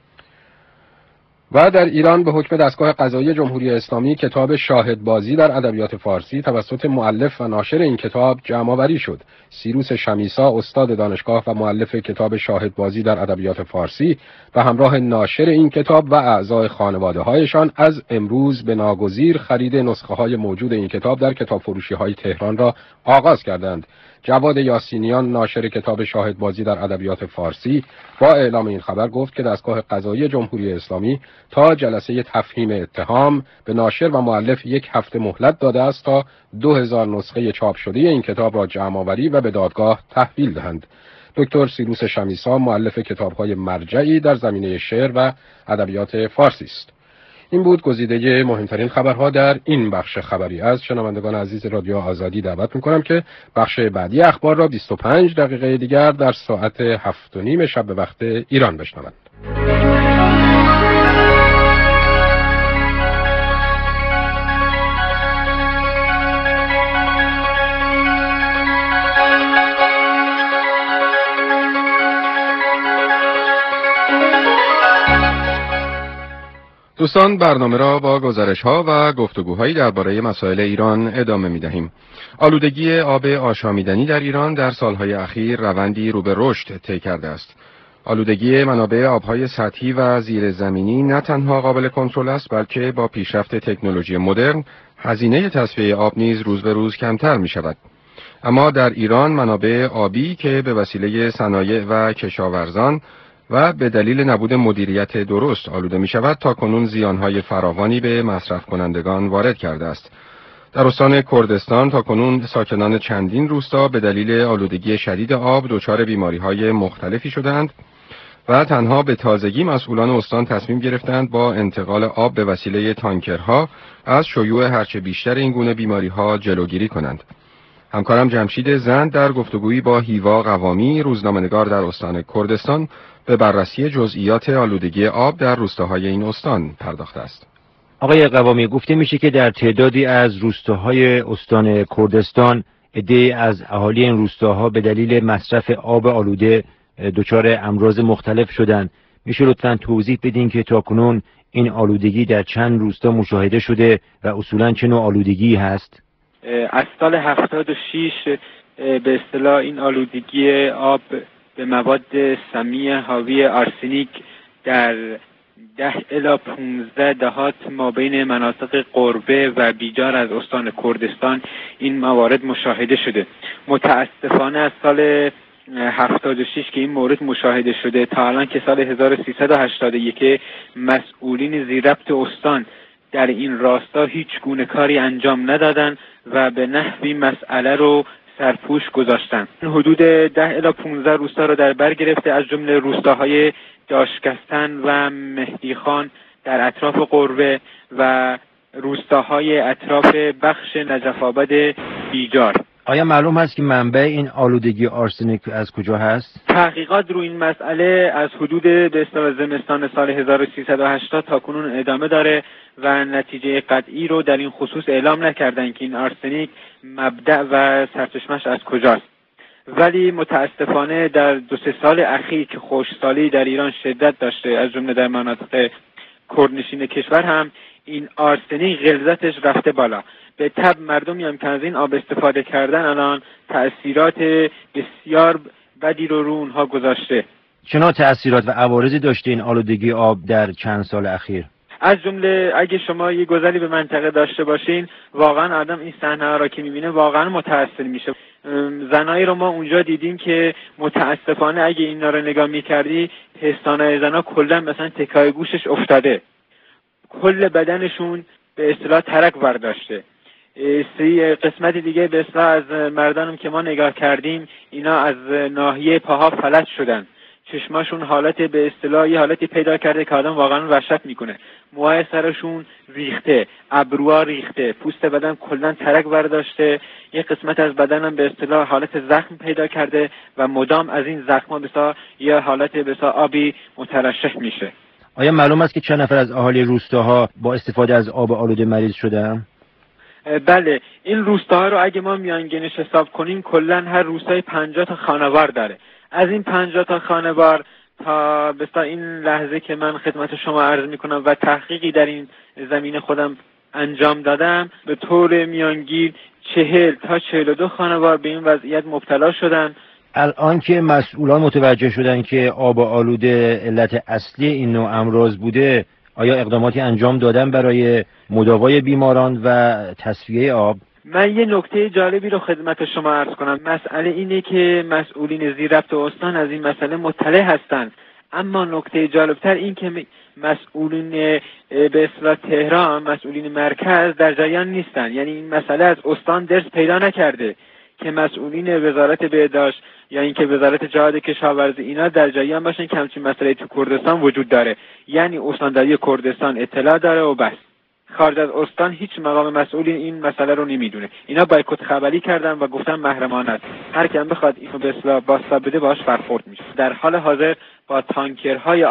و در ایران به حکم دستگاه قضایی جمهوری اسلامی کتاب شاهدبازی در ادبیات فارسی توسط مؤلف و ناشر این کتاب جمع‌آوری شد. سیروس شمیسا، استاد دانشگاه و مؤلف کتاب شاهدبازی در ادبیات فارسی، به همراه ناشر این کتاب و اعضای خانواده‌هایشان از امروز به ناگزیر خرید نسخه‌های موجود این کتاب در کتابفروشی‌های تهران را آغاز کردند. جواد یاسینیان، ناشر کتاب شاهدبازی در ادبیات فارسی، با اعلام این خبر گفت که دستگاه قضایی جمهوری اسلامی تا جلسه تفهیم اتهام به ناشر و مؤلف 1 هفته مهلت داده است تا 2000 نسخه چاپ شده این کتاب را جمع‌آوری و به دادگاه تحویل دهند. دکتر سیروس شمیسا مؤلف کتاب‌های مرجعی در زمینه شعر و ادبیات فارسی است. این بود گزیده مهمترین خبرها در این بخش خبری. از شنوندگان عزیز رادیو آزادی دعوت می‌کنم که بخش بعدی اخبار را 25 دقیقه دیگر در ساعت 7:30 شب به وقت ایران بشنوند. دوستان، برنامه را با گزارش‌ها و گفتگوهایی درباره مسائل ایران ادامه می‌دهیم. آلودگی آب آشامیدنی در ایران در سالهای اخیر روندی رو به رشد طی کرده است. آلودگی منابع آبهای سطحی و زیرزمینی نه تنها قابل کنترل است، بلکه با پیشرفت تکنولوژی مدرن هزینه تصفیه آب نیز روز به روز کمتر می‌شود. اما در ایران منابع آبی که به وسیله صنایع و کشاورزان و به دلیل نبود مدیریت درست آلوده می شود تا کنون زیانهای فراوانی به مصرف کنندگان وارد کرده است. در استان کردستان تا کنون ساکنان چندین روستا به دلیل آلودگی شدید آب دچار بیماری‌های مختلفی شدند و تنها به تازگی مسئولان استان تصمیم گرفتند با انتقال آب به وسیله تانکرها از شیوع هرچه بیشتر این گونه بیماری‌ها جلوگیری کنند. همکارم جمشید زند در گفتگویی با هیوا قوامی، روزنامه‌نگار در استان کردستان، به بررسی جزئیات آلودگی آب در روستاهای این استان پرداخته است. آقای قوامی، گفته میشه که در تعدادی از روستاهای استان کردستان عده‌ای از اهالی این روستاها به دلیل مصرف آب آلوده دچار امراض مختلف شدند. میشه لطفاً توضیح بدین که تاکنون این آلودگی در چند روستا مشاهده شده و اصولاً چه نوع آلودگی هست؟ از سال 76 به اصطلاح این آلودگی آب به مواد سمی حاوی آرسنیک در 10 الی 15 دهات مابین مناطق قربه و بیجار از استان کردستان این موارد مشاهده شده. متاسفانه از سال 76 که این مورد مشاهده شده تا الان که سال 1381 مسئولین زیربط استان در این راستا هیچ گونه کاری انجام ندادن و به نحوی مسئله رو سرپوش گذاشتن. حدود 10 الی 15 روستا رو در بر گرفته، از جمله روستاهای داشکستن و مهدیخان در اطراف قربه و روستاهای اطراف بخش نجف‌آباد بیجار. آیا معلوم هست که منبع این آلودگی آرسنیک از کجا هست؟ تحقیقات روی این مسئله از حدود به اصطلاح زمستان سال 1380 تا کنون ادامه داره و نتیجه قطعی رو در این خصوص اعلام نکردن که این آرسنیک مبدأ و سرچشمش از کجاست. ولی متاسفانه در 2-3 سال اخیر که خشکسالی در ایران شدت داشته، از جمله در مناطق کردنشین کشور هم این آرسنیک غلظتش رفته بالا. به طب مردمی هم که از این آب استفاده کردن الان تأثیرات بسیار بدی رو اونها گذاشته. چه نوع تأثیرات و عوارضی داشته این آلودگی آب در چند سال اخیر؟ از جمله اگه شما یه گذری به منطقه داشته باشین، واقعا آدم این صحنه را که میبینه واقعا متأثر میشه. زنایی رو ما اونجا دیدیم که متاسفانه اگه اینا رو نگاه میکردی پستانای زنا کلا مثلا تکای گوشش افتاده، کل بدنشون به اصطلاح ترک برداشته. سری قسمت دیگه به اصطلاح از مردانم که ما نگاه کردیم اینا از ناحیه پاها فلج شدن، چشماشون حالت به اصطلاح یه حالتی پیدا کرده که آدم واقعا وحشت میکنه، موهای سرشون ریخته، ابروها ریخته، پوست بدن کلا ترک برداشته، یه قسمت از بدنم به اصطلاح حالت زخم پیدا کرده و مدام از این زخم‌ها به اصطلاح یه حالت به اصطلاح آبی مترشح میشه. آیا معلوم است که چند نفر از اهالی روستاها با استفاده از آب آلوده مریض شدن؟ بله، این روستاها رو اگه ما میانگینش حساب کنیم کلا هر روستای 50 تا خانوار داره. از این 50 تا خانوار تا بسا این لحظه که من خدمت شما عرض میکنم و تحقیقی در این زمینه خودم انجام دادم، به طور میانگین 40 تا 42 خانوار به این وضعیت مبتلا شدن. الان که مسئولان متوجه شدن که آب آلوده علت اصلی این نوع امراض بوده، آیا اقداماتی انجام دادن برای مداوای بیماران و تصفیه آب؟ من یه نکته جالبی رو خدمت شما عرض کنم. مسئله اینه که مسئولین زیرربط استان از این مسئله مطلع هستند، اما نکته جالبتر این که مسئولین به اصطلاح تهران، مسئولین مرکز در جریان نیستن. یعنی این مسئله از استان درس پیدا نکرده که مسئولین وزارت بهداشت یا اینکه وزارت جهاد کشاورزی اینا در جریان باشن که همچین مسئله تو کردستان وجود داره. یعنی استانداری کردستان اطلاع داره و بس، خارج از استان هیچ مقام مسئولی این مسئله رو نمیدونه. اینا بایکوت خبری کردن و گفتن محرمانه است، هر کی بخواد اینو به اصطلاح بازتاب بده باهاش برخورد میشه. در حال حاضر با تانکرهای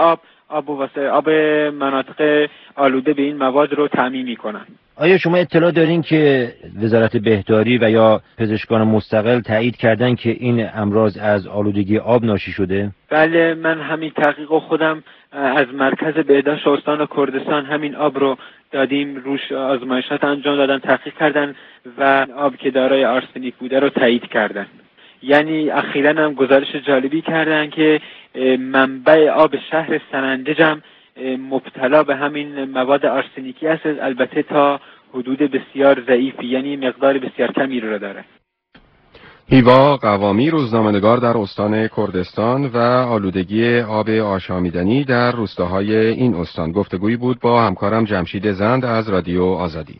آب مناطق آلوده به این مواد رو تامین میکنن. آیا شما اطلاع دارین که وزارت بهداری و یا پزشکان مستقل تایید کردن که این امراض از آلودگی آب ناشی شده؟ بله، من همین تحقیق خودم از مرکز بهداشت استان کردستان همین آب رو دادیم، روش آزمایشات انجام دادن، تحقیق کردن و آب که دارای آرسنیک بوده رو تایید کردن. یعنی اخیراً هم گزارش جالبی کردن که منبع آب شهر سنندج هم مبتلا به همین مواد آرسنیکی است، البته تا حدود بسیار ضعیفی، یعنی مقدار بسیار کمی رو داره. هیوا قوامی، روزنامه‌نگار در استان کردستان و آلودگی آب آشامیدنی در روستاهای این استان، گفتگویی بود با همکارم جمشید زند از رادیو آزادی.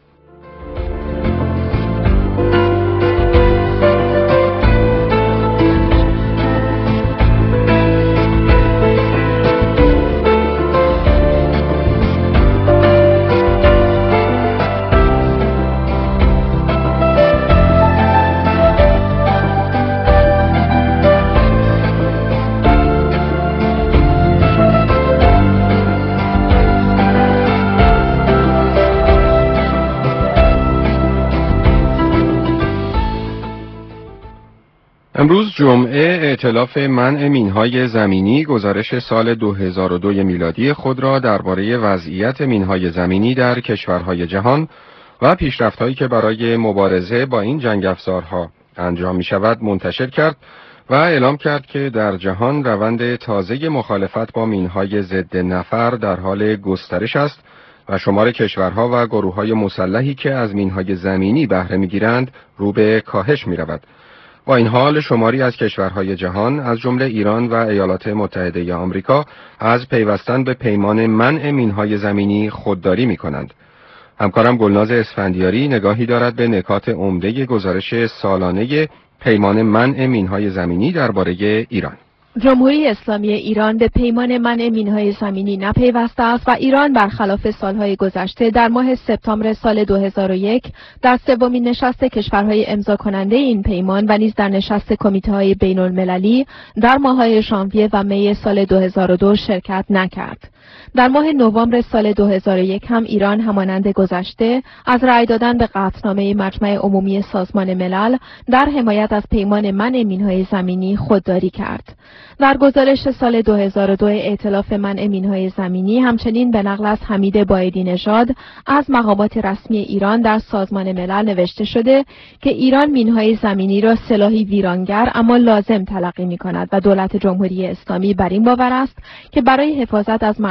امروز جمعه ائتلاف منع مینهای زمینی گزارش سال 2002 میلادی خود را درباره وضعیت مینهای زمینی در کشورهای جهان و پیشرفت‌هایی که برای مبارزه با این جنگ افزارها انجام می شود منتشر کرد و اعلام کرد که در جهان روند تازه مخالفت با مینهای ضد نفر در حال گسترش است و شمار کشورها و گروه‌های مسلحی که از مینهای زمینی بهره می‌گیرند رو به کاهش می‌رود. با این حال شماری از کشورهای جهان از جمله ایران و ایالات متحده آمریکا از پیوستن به پیمان منع مینهای زمینی خودداری می‌کنند. همکارم گلناز اسفندیاری نگاهی دارد به نکات عمده گزارش سالانه پیمان منع مینهای زمینی درباره ایران. جمهوری اسلامی ایران به پیمان منع مینهای زمینی نپیوسته است و ایران برخلاف سالهای گذشته در ماه سپتامبر سال 2001 در سومین نشست کشورهای امضا کننده این پیمان و نیز در نشست کمیته‌های بین‌المللی در ماه‌های ژانویه و می سال 2002 شرکت نکرد. در ماه نوامبر سال 2001 هم ایران همانند گذشته از رأی دادن به قطعنامه مجمع عمومی سازمان ملل در حمایت از پیمان منع مینهای زمینی خودداری کرد. در گزارش سال 2002 ائتلاف منع مینهای زمینی همچنین به نقل از حمید بایدی نژاد از مقامات رسمی ایران در سازمان ملل نوشته شده که ایران مینهای زمینی را سلاحی ویرانگر اما لازم تلقی می‌کند و دولت جمهوری اسلامی بر این باور است که برای حفاظت از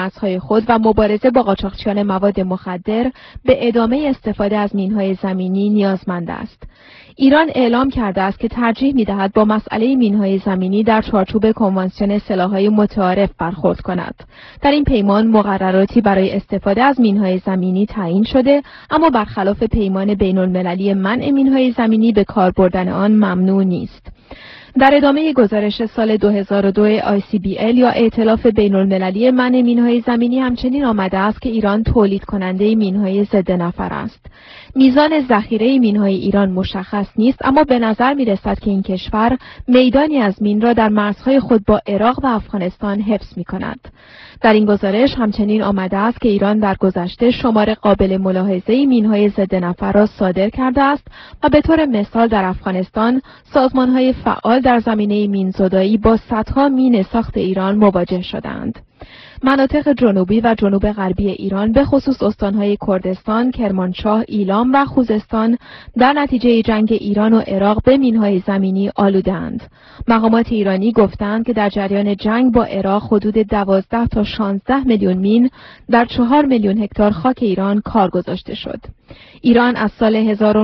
مرزهای خود و مبارزه با قاچاقچیان مواد مخدر به ادامه استفاده از مین‌های زمینی نیازمند است. ایران اعلام کرده است که ترجیح می‌دهد با مسئله مین‌های زمینی در چارچوب کنوانسیون سلاح‌های متعارف برخورد کند. در این پیمان مقرراتی برای استفاده از مین‌های زمینی تعیین شده، اما برخلاف پیمان بین‌المللی منع مین‌های زمینی به کار بردن آن ممنوع نیست. در ادامه گزارش سال 2002 ICBL یا ائتلاف بین‌المللی منع مین‌های زمینی همچنین آمده است که ایران تولید کننده مین‌های ضد نفر است. میزان ذخیره مین‌های ایران مشخص نیست، اما به نظر می‌رسد که این کشور میدانی از مین را در مرزهای خود با عراق و افغانستان حفظ می‌کند. در این گزارش همچنین آمده است که ایران در گذشته شمار قابل ملاحظه‌ای مین‌های ضد نفر را صادر کرده است و به طور مثال در افغانستان سازمان‌های فعال در زمینه مین‌زدایی با صدها مین ساخت ایران مواجه شدند. مناطق جنوبی و جنوب غربی ایران به خصوص استانهای کردستان، کرمانشاه، ایلام و خوزستان در نتیجه جنگ ایران و عراق به مین‌های زمینی آلوده‌اند. مقامات ایرانی گفتند که در جریان جنگ با عراق حدود 12 تا 16 میلیون مین در 4 میلیون هکتار خاک ایران کار گذاشته شد. ایران از سال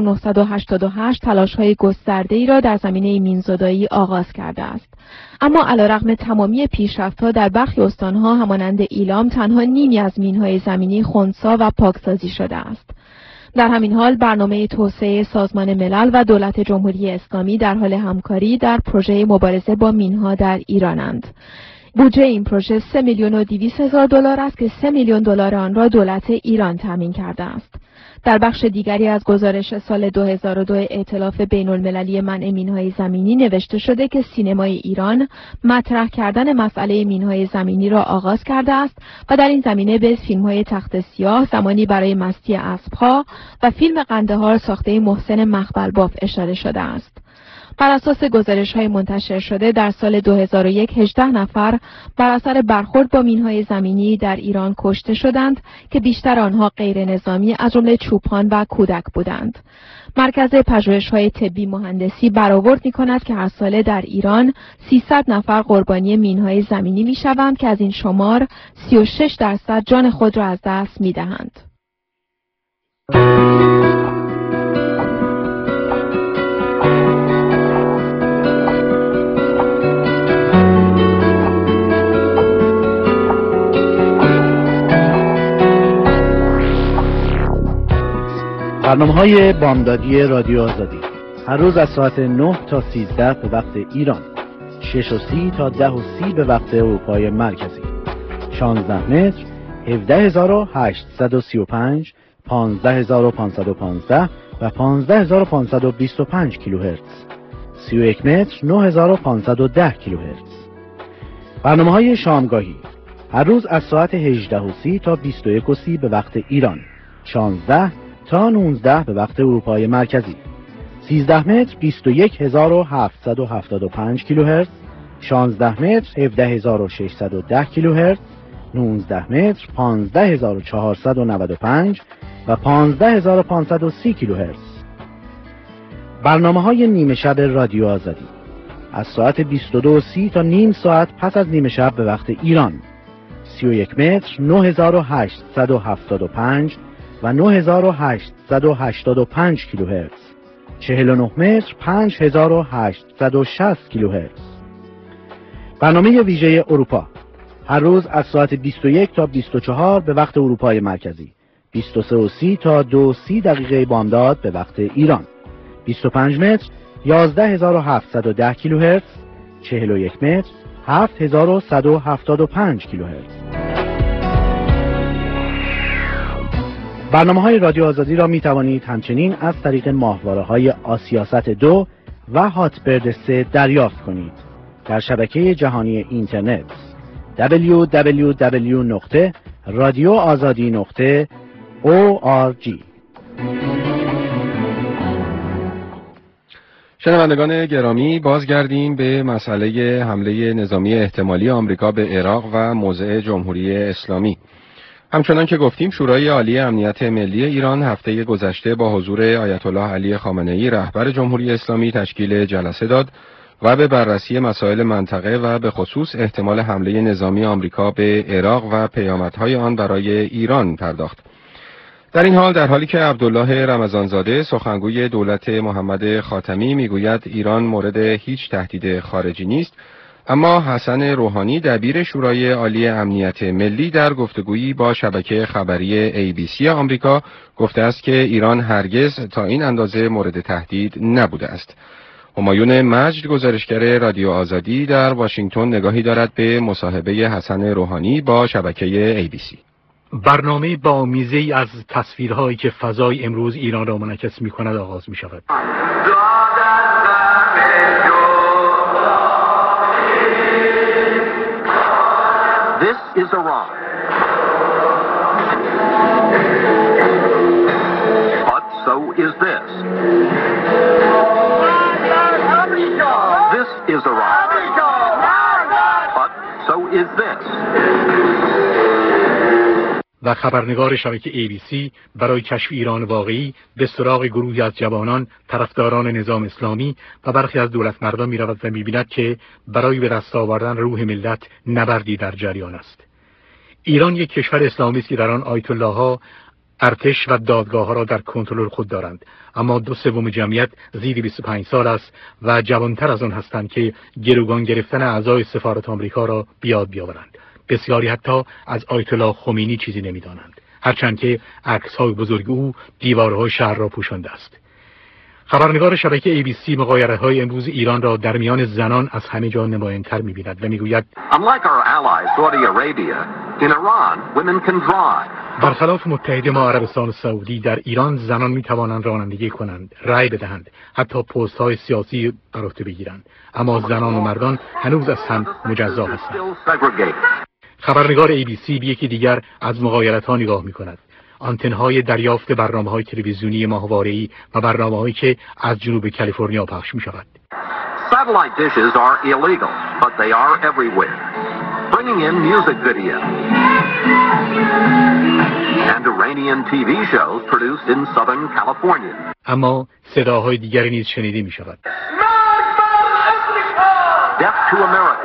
1988 تلاش‌های گسترده‌ای را در زمینه مین‌زدایی آغاز کرده است. اما علیرغم تمامی پیشرفت‌ها در برخی استان‌ها همانند ایلام تنها نیمی از مین‌های زمینی خنثی و پاکسازی شده است. در همین حال برنامه توسعه سازمان ملل و دولت جمهوری اسلامی در حال همکاری در پروژه مبارزه با مین‌ها در ایرانند. بودجه این پروژه 3,200,000 دلار است که 3 میلیون دلار آن را دولت ایران تامین کرده است. در بخش دیگری از گزارش سال 2002 ائتلاف بین‌المللی منع مین‌های زمینی نوشته شده که سینمای ایران مطرح کردن مسئله مین‌های زمینی را آغاز کرده است و در این زمینه به فیلم‌های تخت سیاه، زمانی برای مستی اسب‌ها و فیلم قندهار ساخته محسن مخبرباف اشاره شده است. بر اساس گزارش‌های منتشر شده در سال 2001 18 نفر بر اثر برخورد با مین‌های زمینی در ایران کشته شدند که بیشتر آنها غیر نظامی از جمله چوپان و کودک بودند. مرکز پژوهش‌های طبی مهندسی برآورد می‌کند که هر ساله در ایران 300 نفر قربانی مین‌های زمینی می‌شوند که از این شمار 36% جان خود را از دست می‌دهند. برنامه‌های بامدادی رادیو آزادی هر روز از ساعت 9 تا 13 به وقت ایران، 6:30 تا 10:30 به وقت اروپای مرکزی، 16 متر، 17835، 15515 و 15525 کیلوهرتز، 31 متر، 9510 کیلوهرتز. برنامه‌های شامگاهی هر روز از ساعت 18:30 تا 21:30 به وقت ایران، 16 تا 19 به وقت اروپای مرکزی، 13 متر 21775 کیلوهرتز، 16 متر 17610 کیلوهرتز، 19 متر 15495 و 15530 کیلوهرتز. برنامه‌های نیمه شب رادیو آزادی از ساعت 22:30 تا نیم ساعت پس از نیمه شب به وقت ایران، 31 متر 9875 و 9885 کیلوهرتز، 49 متر 5860 کیلوهرتز. برنامه ویژه اروپا هر روز از ساعت 21 تا 24 به وقت اروپای مرکزی، 23:30 تا 2:30 دقیقه بامداد به وقت ایران، 25 متر 11710 کیلوهرتز، 41 متر 7175 کیلوهرتز. برنامه‌های رادیو آزادی را می توانید همچنین از طریق ماهواره‌های آسیاست 2 و هاتبرد 3 دریافت کنید در شبکه جهانی اینترنت www.radioazadi.org. شنوندگان گرامی، بازگردیم به مسئله حمله نظامی احتمالی آمریکا به عراق و موضع جمهوری اسلامی. همچنان که گفتیم، شورای عالی امنیت ملی ایران هفته گذشته با حضور آیت الله علی خامنه‌ای رهبر جمهوری اسلامی تشکیل جلسه داد و به بررسی مسائل منطقه و به خصوص احتمال حمله نظامی آمریکا به عراق و پیامدهای آن برای ایران پرداخت. در این حال، در حالی که عبدالله رمضانزاده سخنگوی دولت محمد خاتمی میگوید ایران مورد هیچ تهدید خارجی نیست، اما حسن روحانی دبیر شورای عالی امنیت ملی در گفتگویی با شبکه خبری ABC آمریکا گفته است که ایران هرگز تا این اندازه مورد تهدید نبوده است. همایون مجد، گزارشگر رادیو آزادی در واشنگتن، نگاهی دارد به مصاحبه حسن روحانی با شبکه ABC. برنامه با میزه‌ای از تصویرهایی که فضای امروز ایران را منعکس می‌کند آغاز می‌شود. This is Iran. But so is this. This is Iran. But so is this. و خبرنگار شبکه ABC برای کشف ایران واقعی به سراغ گروهی از جوانان طرفداران نظام اسلامی و برخی از دولتمردان می رود و می بیند که برای به دست آوردن روح ملت نبردی در جریان است. ایران یک کشور اسلامی است که در آن آیت الله ها، ارتش و دادگاه ها را در کنترل خود دارند، اما 2/3 جمعیت زیر 25 سال است و جوانتر از آن هستند که گروگان گرفتن اعضای سفارت آمریکا را بیاد بیاورند. بسیاری حتی از آیت الله خمینی چیزی نمی‌دانند، هرچند که عکس‌های بزرگ او دیوارهای شهر را پوشانده است. خبرنگار شبکه ABC مغایره‌های امروز ایران را در میان زنان از همه جا نمایان‌تر می‌بیند و می‌گوید Unlike our ally Saudi Arabia, in Iran women can drive. برخلاف متحد ما عربستان سعودی، در ایران زنان می‌توانند رانندگی کنند، رأی بدهند، حتی پست‌های سیاسی بر عهده بگیرند، اما زنان و مردان هنوز از هم مجزا هستند. خبرنگار ABC به یکی دیگر از مغایرت‌ها نگاه می‌کند. آنتن‌های دریافت برنامه‌های تلویزیونی ماهواره‌ای و برنامه‌هایی که از جنوب کالیفرنیا پخش می‌شود. Satellite dishes are illegal, but they are everywhere, bringing in music videos and Iranian TV shows produced in Southern California. اما صداهای دیگری نیز شنیده می‌شود. Death to America.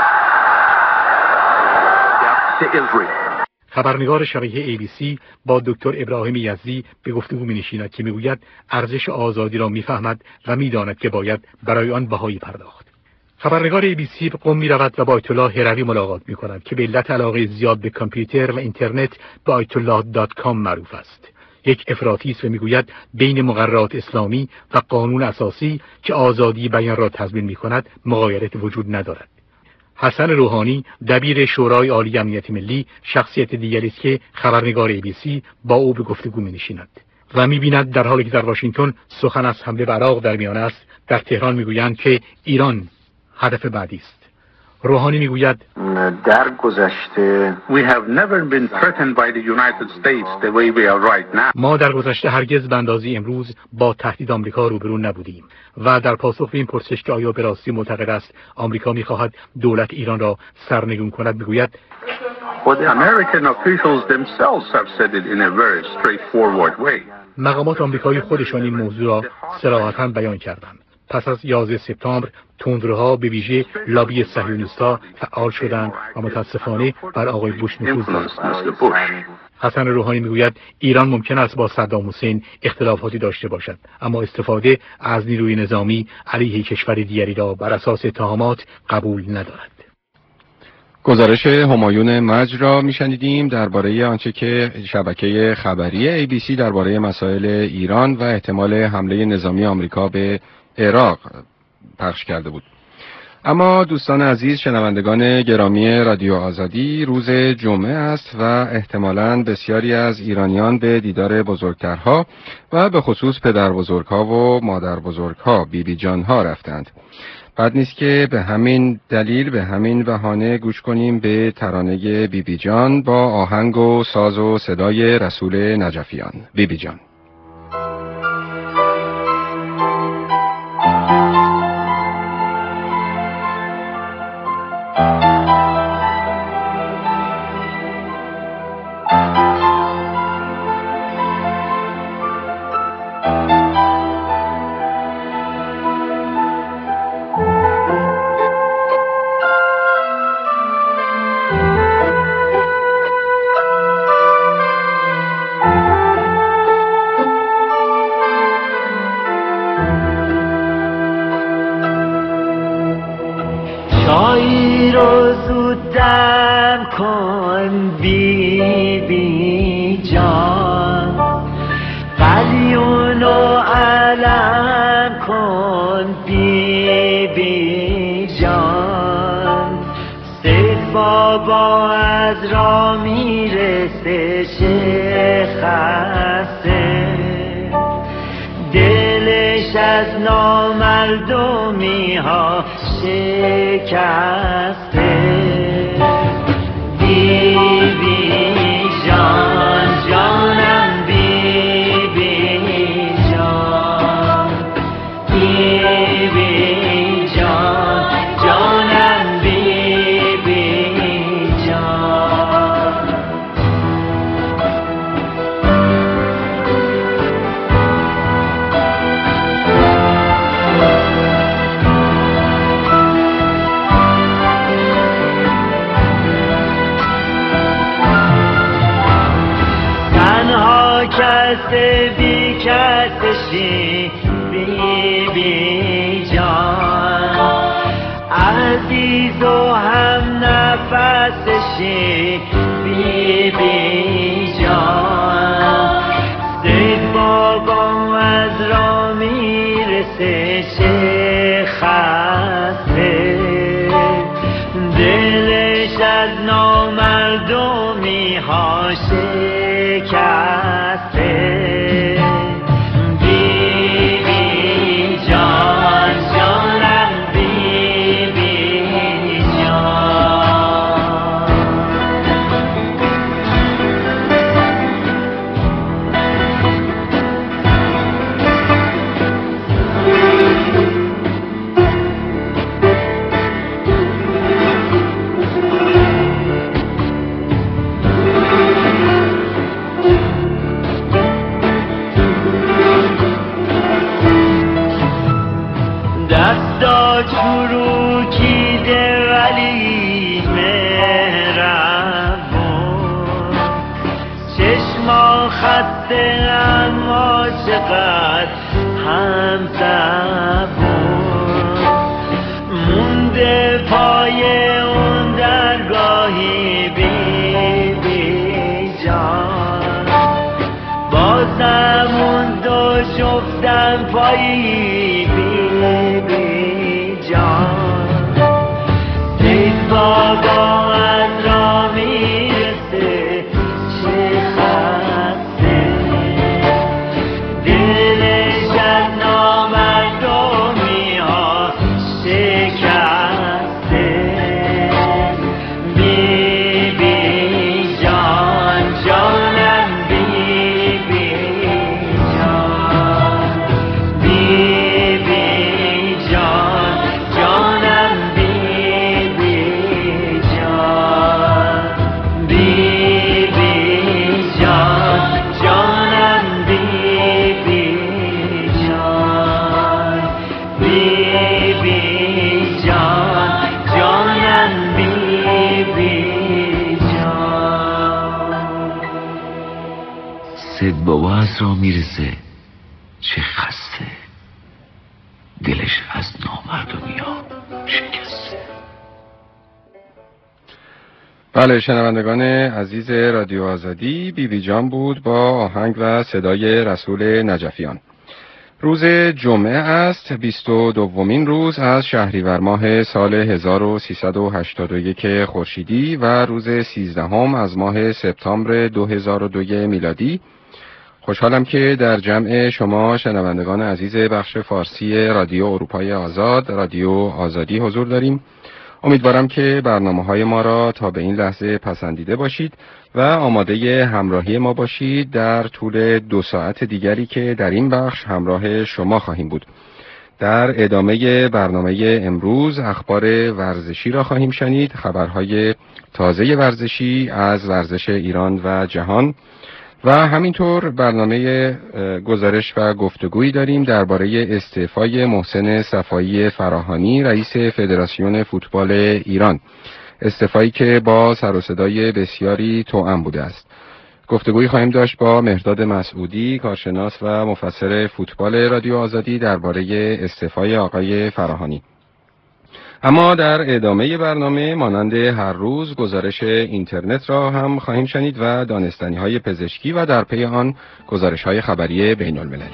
Death to Israel. خبرنگار شبکه ABC با دکتر ابراهیم یزدی به گفتگو می‌نشیند که می‌گوید ارزش آزادی را می‌فهمد و می‌داند که باید برای آن بهایی پرداخت. خبرنگار ABC به قم می‌رود و با آیت الله هروی ملاقات می‌کند که به علت علاقه زیاد به کامپیوتر و اینترنت به ayatollah.com معروف است. یک افراطی است و می‌گوید بین مقررات اسلامی و قانون اساسی که آزادی بیان را تضمین می‌کند مغایرت وجود ندارد. حسن روحانی دبیر شورای عالی امنیت ملی شخصیت دیگری است که خبرنگار ABC با او به گفتگو می‌نشیند و می‌بیند در حالی که در واشنگتن سخن از حمله به عراق در میان است، در تهران می‌گویند که ایران هدف بعدی است. روحانی می‌گوید در گذشته we have never been threatened by the United States the way we are right now. ما در گذشته هرگز به اندازه امروز با تهدید آمریکا روبرو نبودیم و در پاسخ به این پرسش که آیا به راستی معتقد است آمریکا می‌خواهد دولت ایران را سرنگون کند، می‌گوید But the American officials themselves have said it in a very straightforward way. مقامات آمریکایی خودشان این موضوع را صراحتاً بیان کردند. پس از 11 سپتامبر تندروها به ویژه لابی صهیونیست‌ها فعال شدند و متاسفانه بر آقای بوش نفوذ داشتند. حسن روحانی میگوید ایران ممکن است با صدام حسین اختلافاتی داشته باشد، اما استفاده از نیروی نظامی علیه کشور دیگری را بر اساس اتهامات قبول ندارد. گزارش همایون مجد را میشنیدیم درباره آنچه که شبکه خبری ABC درباره مسائل ایران و احتمال حمله نظامی آمریکا به عراق پخش کرده بود. اما دوستان عزیز، شنوندگان گرامی رادیو آزادی، روز جمعه است و احتمالاً بسیاری از ایرانیان به دیدار بزرگترها و به خصوص پدر بزرگها و مادر بزرگها، بیبی جانها رفتند. بد نیست که به همین دلیل، به همین بهانه گوش کنیم به ترانه بیبی جان با آهنگ و ساز و صدای رسول نجفیان. بیبی جان. چای رو زود دم کن بی بی جان، قلیون و علم کن بی بی جان. سید بابا از را میرسه شخصه، دلش از نامردمی ها شکسته. بی بی جان جانم بی بی جان، بی بی جان جانم بی بی جان. کس بی کسشی بی بی جان، عزیز و هم نفسشی بی بی جان. سید بابا از را میرسه شخصه، دلش از نامردمی ها شکسته. بی بی جان جانم بی بی جان. دستا چروکیده ولی مهربون، چشما خسته اما چقدر هم صبور. مونده پای اون درگاهی بی بی جان، بازم اون دو شفتن پایی بی بی جان. سید بابا از را میرسه شخصه، دلش از نامردمی ها شکسته. بی بی جان جانم بی بی جان، بی بی جان جانم بی بی جان، بی بی جان جانم بی بی جان، بی بی جان جانم بی بی جان. سید بابا از را میرسه چه خسته، دلش از نامردمی ها شکسته. بله، شنوندگان عزیز رادیو آزادی، بی بی جان بود با آهنگ و صدای رسول نجفیان. روز جمعه است، 22مین روز از شهریور ماه سال 1381 خورشیدی و روز 13 از ماه سپتامبر 2002 میلادی. خوشحالم که در جمع شما شنوندگان عزیز بخش فارسی رادیو اروپای آزاد، رادیو آزادی حضور داریم. امیدوارم که برنامه‌های ما را تا به این لحظه پسندیده باشید و آماده همراهی ما باشید در طول 2 ساعت دیگری که در این بخش همراه شما خواهیم بود. در ادامه برنامه امروز اخبار ورزشی را خواهیم شنید، خبرهای تازه ورزشی از ورزش ایران و جهان و همینطور برنامه گزارش و گفتگویی داریم درباره استعفای محسن صفایی فراهانی رئیس فدراسیون فوتبال ایران، استعفایی که با سر و صدای بسیاری توأم بوده است. گفتگویی خواهیم داشت با مهرداد مسعودی، کارشناس و مفسر فوتبال رادیو آزادی درباره استعفای آقای فراهانی. اما در ادامه برنامه مانند هر روز گزارش اینترنت را هم خواهیم شنید و دانستنی‌های پزشکی و در پی آن گزارش‌های خبری بین‌المللی.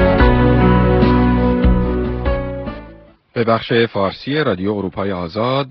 به بخش فارسی رادیو اروپای آزاد